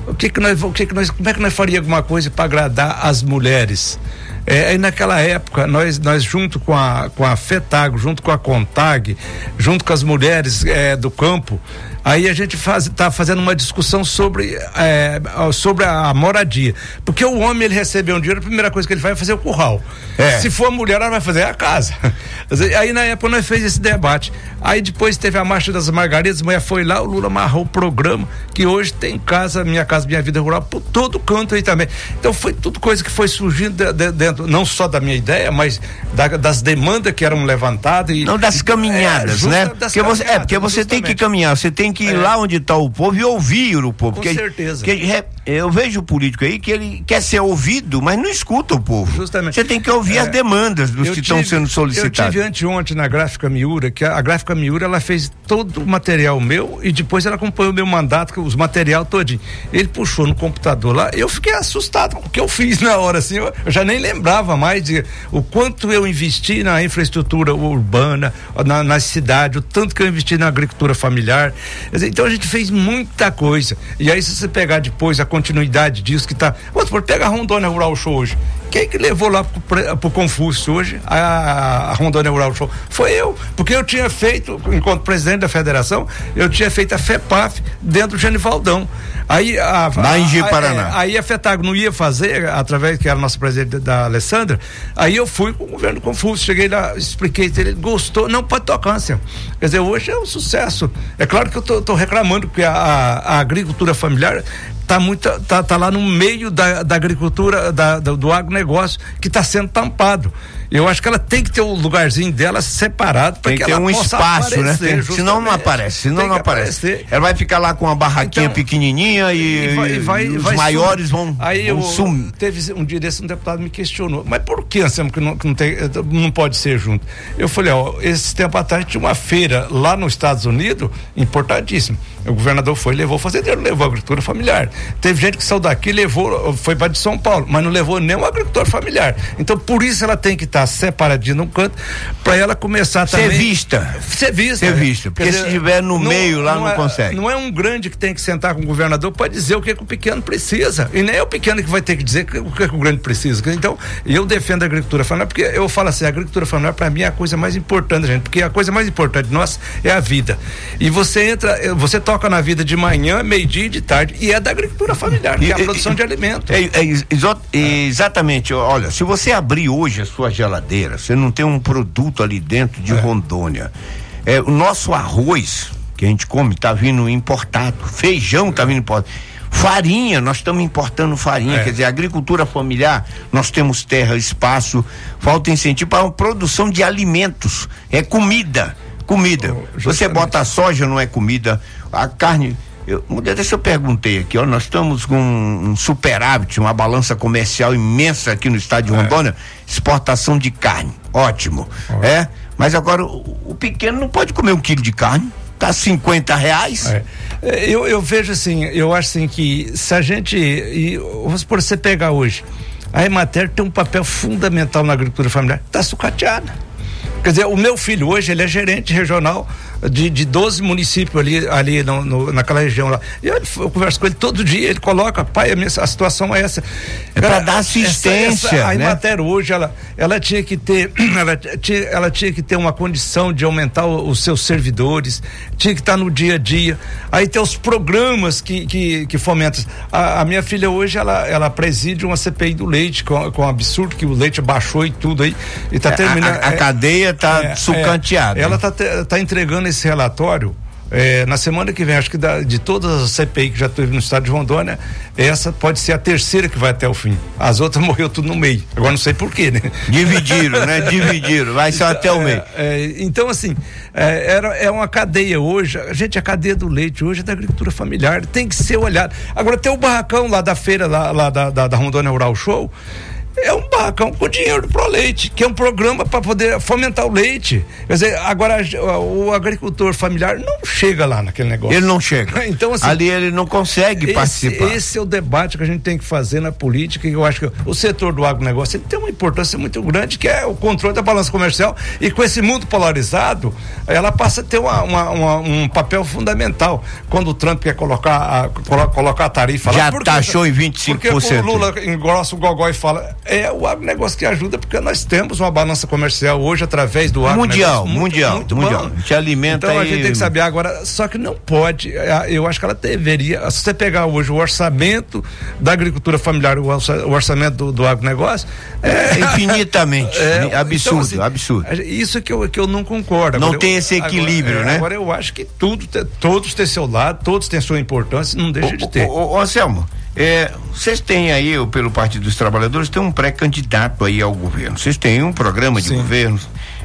o que que nós, o que que nós, como é que nós faríamos alguma coisa para agradar as mulheres? É, aí naquela época, nós, nós junto com a, com a FETAG, junto com a CONTAG, junto com as mulheres é, do campo, aí a gente faz, tá fazendo uma discussão sobre, é, sobre a moradia. Porque o homem, ele recebeu um dinheiro, a primeira coisa que ele vai é fazer o curral. É. Se for a mulher, ela vai fazer a casa. Aí na época nós fez esse debate. Aí depois teve a Marcha das Margaridas, a mulher foi lá, o Lula amarrou o programa, que hoje tem casa, Minha Casa Minha Vida Rural, por todo canto aí também. Então foi tudo coisa que foi surgindo de, de, dentro, não só da minha ideia, mas da, das demandas que eram levantadas. E, não das caminhadas, é, né? Das porque caminhadas, você, é, porque você justamente. tem que caminhar, você tem que ir é. lá onde está o povo e ouvir o povo. Com porque, certeza. porque, eu vejo o político aí que ele quer ser ouvido, mas não escuta o povo. Justamente. Você tem que ouvir é. as demandas dos eu que estão sendo solicitados. Eu tive anteontem na Gráfica Miura, que a, a Gráfica Miura, ela fez todo o material meu e depois ela acompanhou o meu mandato, os material todinho. Ele puxou no computador lá, eu fiquei assustado com o que eu fiz na hora, assim, eu, eu já nem lembrava mais de o quanto eu investi na infraestrutura urbana, na, na cidade, o tanto que eu investi na agricultura familiar. Então a gente fez muita coisa. E aí, se você pegar depois a continuidade disso que tá. Vamos por pega a Rondônia Rural Show hoje. Quem que levou lá pro, pro Confúcio hoje a, a Rondônia Rural Show? Foi eu, porque eu tinha feito, enquanto presidente da federação, eu tinha feito a FEPAF dentro do Genivaldão. Aí a, lá em Gi, a, Paraná. A, aí a FETAG não ia fazer, através que era a nossa presidente da Alessandra, aí eu fui com o governo Confúcio, cheguei lá, expliquei, ele gostou, não pode tocar, assim. Quer dizer, hoje é um sucesso. É claro que eu tô, tô reclamando que a, a, a agricultura familiar tá muito, tá, tá lá no meio da, da agricultura, da, da, do agronegócio, que está sendo tampado. Eu acho que ela tem que ter um lugarzinho dela separado para que ela um possa espaço, aparecer, né? Senão não aparece, senão não aparece. Aparecer. Ela vai ficar lá com uma barraquinha então, pequenininha e, e, vai, e vai, os vai maiores sumir. vão, Aí vão eu, sumir. Teve um dia desse, um deputado me questionou, mas por que nós temos que não, que não, tem, não pode ser junto? Eu falei, ó, esse tempo atrás tinha uma feira lá nos Estados Unidos, importantíssima. O governador foi, levou o fazendeiro, levou a agricultura familiar. Teve gente que saiu daqui, levou, foi para de São Paulo, mas não levou nenhum agricultor familiar. Então, por isso ela tem que estar tá separadinha num canto, para ela começar também. Ser vista. Ser vista. Ser vista. Porque dizer, se estiver no não, meio lá, não, não é, consegue. Não é um grande que tem que sentar com o governador para dizer o que, que o pequeno precisa. E nem é o pequeno que vai ter que dizer o que, que o grande precisa. Então, eu defendo a agricultura familiar, porque eu falo assim, a agricultura familiar, para mim, é a coisa mais importante, gente. Porque a coisa mais importante de nós é a vida. E você entra, você toca na vida de manhã, meio-dia e de tarde. E é da agricultura familiar, que é a produção de alimentos. É, é, exo, é, exatamente. Olha, se você abrir hoje a sua geladeira, você não tem um produto ali dentro de é. Rondônia. É, o nosso arroz que a gente come tá vindo importado. Feijão tá vindo importado. Farinha, nós estamos importando farinha. É. Quer dizer, agricultura familiar, nós temos terra, espaço, falta incentivo para a produção de alimentos. É comida. Comida. Oh, você bota a soja, não é comida. A carne. Eu, deixa eu perguntei aqui, ó, nós estamos com um, um superávit, uma balança comercial imensa aqui no estado de Rondônia, é. exportação de carne, ótimo, oh. é, mas agora o, o pequeno não pode comer um quilo de carne, tá cinquenta reais. É. Eu, eu vejo assim, eu acho assim que se a gente, e, vamos supor, você pegar hoje, a Emater tem um papel fundamental na agricultura familiar, tá sucateada. Quer dizer, o meu filho hoje, ele é gerente regional de, de doze municípios ali, ali no, no, naquela região lá. E eu, eu converso com ele todo dia, ele coloca, pai, a, minha, a situação é essa. É para dar assistência, essa, essa, a né? Emater hoje, ela, ela tinha que ter, ela tinha, ela tinha que ter uma condição de aumentar o, os seus servidores, tinha que estar no dia a dia. Aí tem os programas que, que, que fomentam. A, a minha filha hoje, ela, ela preside uma C P I do leite, com, com um absurdo que o leite baixou e tudo aí, e tá é, terminando. A, a, a cadeia tá é, sucanteada. É, ela tá, tá entregando esse relatório é, na semana que vem, acho que da, de todas as C P I que já teve no estado de Rondônia, essa pode ser a terceira que vai até o fim. As outras morreu tudo no meio. Agora não sei porquê, né? Dividiram, né? Dividiram, vai só até o meio. É, é, então, assim, é, era, é uma cadeia hoje, a gente, a cadeia do leite hoje é da agricultura familiar, tem que ser olhado. Agora tem o barracão lá da feira, lá, lá da, da, da Rondônia Rural Show. é um barracão com dinheiro do ProLeite, que é um programa para poder fomentar o leite. Quer dizer, agora o agricultor familiar não chega lá naquele negócio. Ele não chega. Então, assim, ali ele não consegue esse, participar. Esse é o debate que a gente tem que fazer na política, e eu acho que o setor do agronegócio ele tem uma importância muito grande, que é o controle da balança comercial, e com esse mundo polarizado, ela passa a ter uma, uma, uma, um papel fundamental. Quando o Trump quer colocar a, colo, colocar a tarifa lá, já taxou em vinte e cinco por cento. Porque o Lula engrossa o gogó e fala, é o agronegócio que ajuda, porque nós temos uma balança comercial hoje através do agronegócio. Mundial, muito, mundial, muito mundial. Bom. Te alimenta. Então a e... gente tem que saber agora, só que não pode, eu acho que ela deveria, se você pegar hoje o orçamento da agricultura familiar, o orçamento do, do agronegócio, é infinitamente, é, absurdo, então, assim, absurdo. Isso que eu, que eu não concordo. Não agora, tem eu, esse equilíbrio, agora, né? Agora eu acho que tudo, todos têm seu lado, todos têm sua importância, não deixa o, de ter. Ô, Anselmo, é, vocês têm aí, pelo Partido dos Trabalhadores, tem um pré-candidato aí ao governo. Vocês têm um programa de Sim. governo.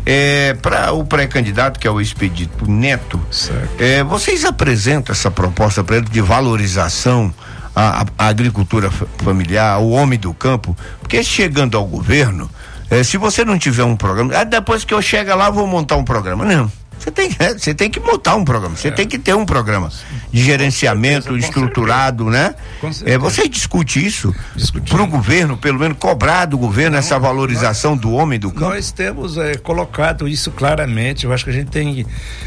É, para o pré-candidato, que é o Expedito Neto, é, vocês apresentam essa proposta para ele de valorização à, à agricultura familiar, o homem do campo, porque chegando ao governo, é, se você não tiver um programa, ah, depois que eu chego lá vou montar um programa. Não. Você tem, você tem que montar um programa, você é. tem que ter um programa de gerenciamento certeza, estruturado, né? É, você discute isso para o governo, pelo menos cobrar do governo Não, essa valorização nós, do homem do campo? Nós temos é, colocado isso claramente, eu acho que a gente tem,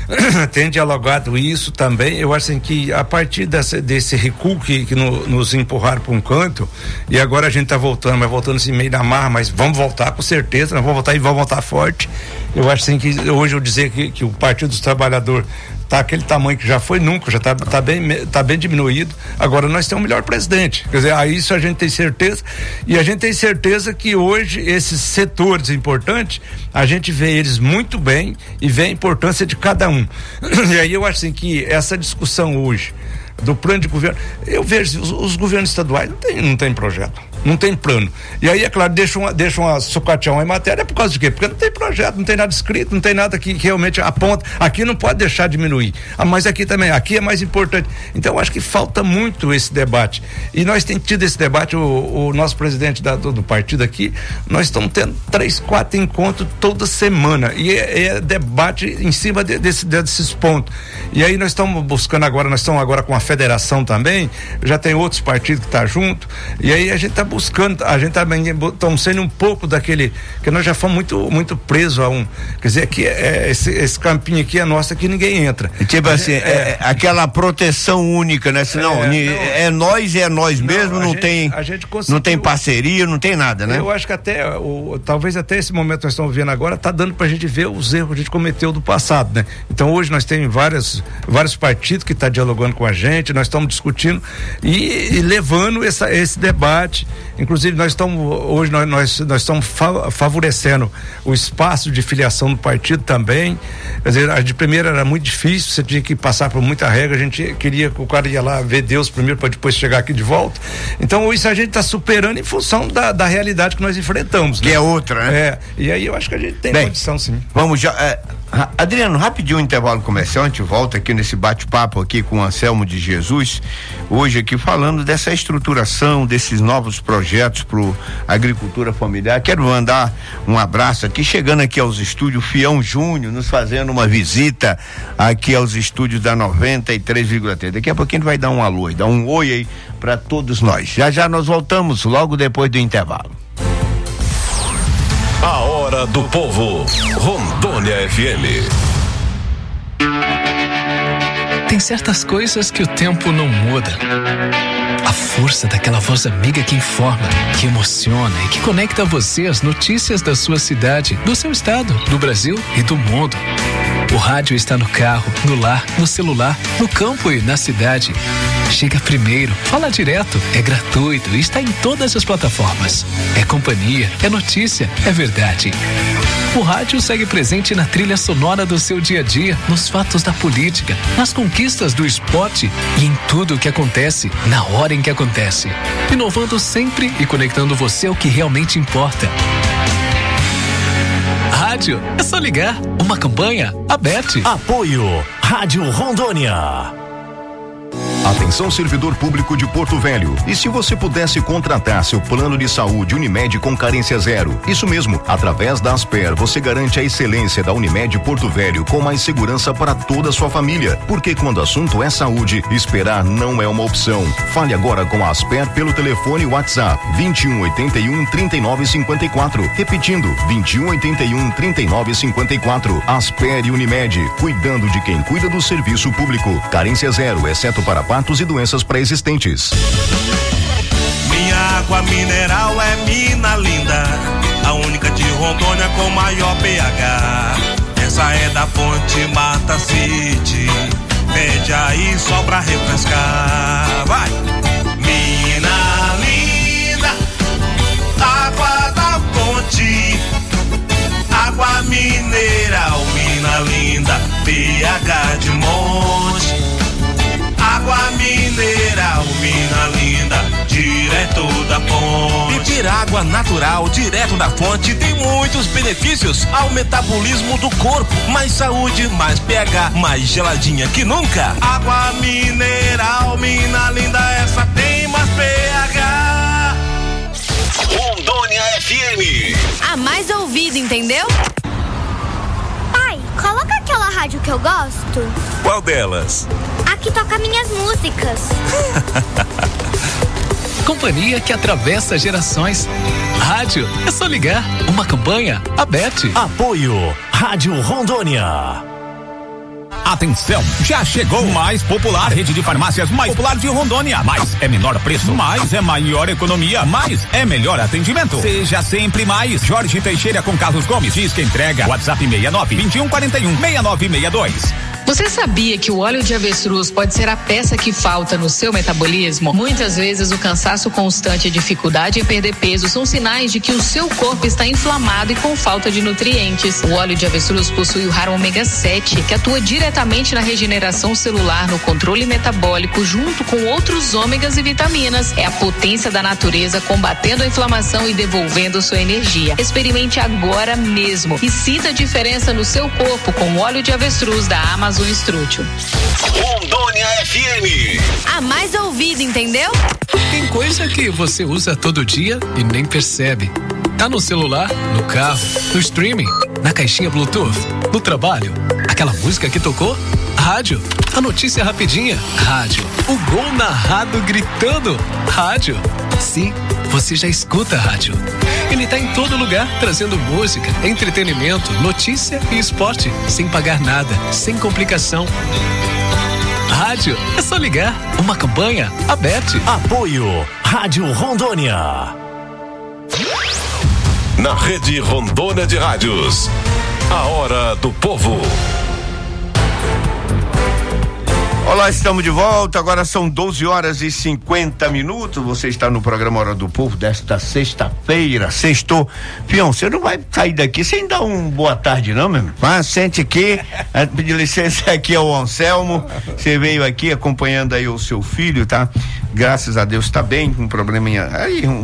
tem dialogado isso também. Eu acho assim, que a partir dessa, desse recuo que, que no, nos empurraram para um canto, e agora a gente está voltando, mas voltando assim meio na marra, mas vamos voltar com certeza, nós vamos voltar e vamos voltar forte. Eu acho assim que hoje eu dizer que, que o Partido dos Trabalhadores tá aquele tamanho que já foi nunca, já tá, tá bem, tá bem diminuído. Agora nós temos o melhor presidente. Quer dizer, a isso a gente tem certeza, e a gente tem certeza que hoje esses setores importantes, a gente vê eles muito bem e vê a importância de cada um. E aí eu acho assim que essa discussão hoje do plano de governo, eu vejo os, os governos estaduais não tem, não tem projeto, não tem plano. E aí, é claro, deixam uma, deixam uma sucateão em matéria por causa de quê? Porque não tem projeto, não tem nada escrito, não tem nada que, que realmente aponta. Aqui não pode deixar diminuir. Ah, mas aqui também, aqui é mais importante. Então, eu acho que falta muito esse debate. E nós temos tido esse debate, o, o nosso presidente da, do, do partido aqui, nós estamos tendo três, quatro encontros toda semana. E é, é debate em cima de, desse, desses pontos. E aí nós estamos buscando agora, nós estamos agora com a federação também, já tem outros partidos que estão tá junto, e aí a gente está buscando, a gente também tá estamos sendo um pouco daquele, que nós já fomos muito, muito presos a um, quer dizer, aqui é, esse, esse campinho aqui é nosso, aqui ninguém entra. E tipo assim, é, é, aquela proteção única, né? Senão, é, não, é nós, é nós não, mesmo, não gente, tem, não tem parceria, não tem nada, né? Eu acho que até, o, talvez até esse momento que nós estamos vendo agora, tá dando pra gente ver os erros que a gente cometeu do passado, né? Então hoje nós temos várias, vários partidos que estão tá dialogando com a gente, nós estamos discutindo e, e levando essa, esse debate. Inclusive nós estamos hoje nós, nós, nós estamos fa- favorecendo o espaço de filiação do partido também. Quer dizer, a de primeira era muito difícil, você tinha que passar por muita regra, a gente queria que o cara ia lá ver Deus primeiro para depois chegar aqui de volta. Então isso a gente está superando em função da, da realidade que nós enfrentamos, que né? é outra, né? É, e aí eu acho que a gente tem Bem, condição, sim. Vamos já, é, Adriano, rapidinho um intervalo comercial, a gente volta aqui nesse bate-papo aqui com o Anselmo de Jesus, hoje aqui falando dessa estruturação, desses novos projetos pro agricultura familiar. Quero mandar um abraço aqui, chegando aqui aos estúdios, Fião Júnior, nos fazendo uma visita aqui aos estúdios da noventa e três vírgula três. Daqui a pouquinho a gente vai dar um alô, dar um oi aí para todos nós. Já já nós voltamos, logo depois do intervalo. A hora do povo, Rondônia F M. Tem certas coisas que o tempo não muda. A força daquela voz amiga que informa, que emociona e que conecta você às notícias da sua cidade, do seu estado, do Brasil e do mundo. O rádio está no carro, no lar, no celular, no campo e na cidade. Chega primeiro, fala direto, é gratuito e está em todas as plataformas. É companhia, é notícia, é verdade. O rádio segue presente na trilha sonora do seu dia a dia, nos fatos da política, nas conquistas do esporte e em tudo o que acontece, na hora em que acontece. Inovando sempre e conectando você ao que realmente importa. Rádio, é só ligar. Uma campanha, a Bet. Apoio, Rádio Rondônia. Atenção, servidor público de Porto Velho. E se você pudesse contratar seu plano de saúde Unimed com carência zero? Isso mesmo, através da Asper, você garante a excelência da Unimed Porto Velho com mais segurança para toda a sua família. Porque quando o assunto é saúde, esperar não é uma opção. Fale agora com a Asper pelo telefone WhatsApp vinte e um, oitenta e um, trinta e nove, cinquenta e quatro. Repetindo, vinte e um, oitenta e um, trinta e nove, cinquenta e quatro. Asper e Unimed, cuidando de quem cuida do serviço público. Carência zero, exceto para partos e doenças pré-existentes. Minha água mineral é mina linda, a única de Rondônia com maior pH. Essa é da fonte Mata City, pede aí só pra refrescar. Vai! Mina linda, água da fonte, água mineral, mina linda, pH de monte. Água mineral, mina linda, direto da fonte. Beber água natural, direto da fonte, tem muitos benefícios ao metabolismo do corpo. Mais saúde, mais pH, mais geladinha que nunca. Água mineral, mina linda, essa tem mais pH. Rondônia F M. A mais ouvida, entendeu? Pai, coloca aquela rádio que eu gosto. Qual delas? A que toca minhas músicas. Companhia que atravessa gerações. Rádio, é só ligar. Uma campanha, a Bet. Apoio, Rádio Rondônia. Atenção, já chegou mais popular, rede de farmácias mais popular de Rondônia. Mais é menor preço, mais é maior economia, mais é melhor atendimento. Seja sempre mais. Jorge Teixeira com Carlos Gomes, diz que entrega. WhatsApp sessenta e nove, vinte e um, quarenta e um, sessenta e nove sessenta e dois. Você sabia que o óleo de avestruz pode ser a peça que falta no seu metabolismo? Muitas vezes o cansaço constante e a dificuldade em perder peso são sinais de que o seu corpo está inflamado e com falta de nutrientes. O óleo de avestruz possui o raro ômega sete, que atua diretamente na regeneração celular, no controle metabólico, junto com outros ômegas e vitaminas. É a potência da natureza combatendo a inflamação e devolvendo sua energia. Experimente agora mesmo e sinta a diferença no seu corpo com o óleo de avestruz da Amazon Estrútil. Rondônia F M. A mais ouvida, entendeu? Tem coisa que você usa todo dia e nem percebe. Tá no celular, no carro, no streaming, na caixinha Bluetooth, no trabalho. Aquela música que tocou? Rádio. A notícia rapidinha? Rádio. O gol narrado gritando? Rádio. Sim, você já escuta rádio. Ele tá em todo lugar, trazendo música, entretenimento, notícia e esporte, sem pagar nada, sem complicação. Rádio, é só ligar. Uma campanha, a Bet. Apoio, Rádio Rondônia. Na Rede Rondônia de Rádios, a hora do povo. Olá, estamos de volta, agora são doze horas e cinquenta minutos, você está no programa Hora do Povo desta sexta-feira, sextou. Pião, você não vai sair daqui sem dar um boa tarde não, meu irmão? Mas sente aqui, pedir licença aqui ao Anselmo, você veio aqui acompanhando aí o seu filho, tá? Graças a Deus tá bem, com um probleminha aí, um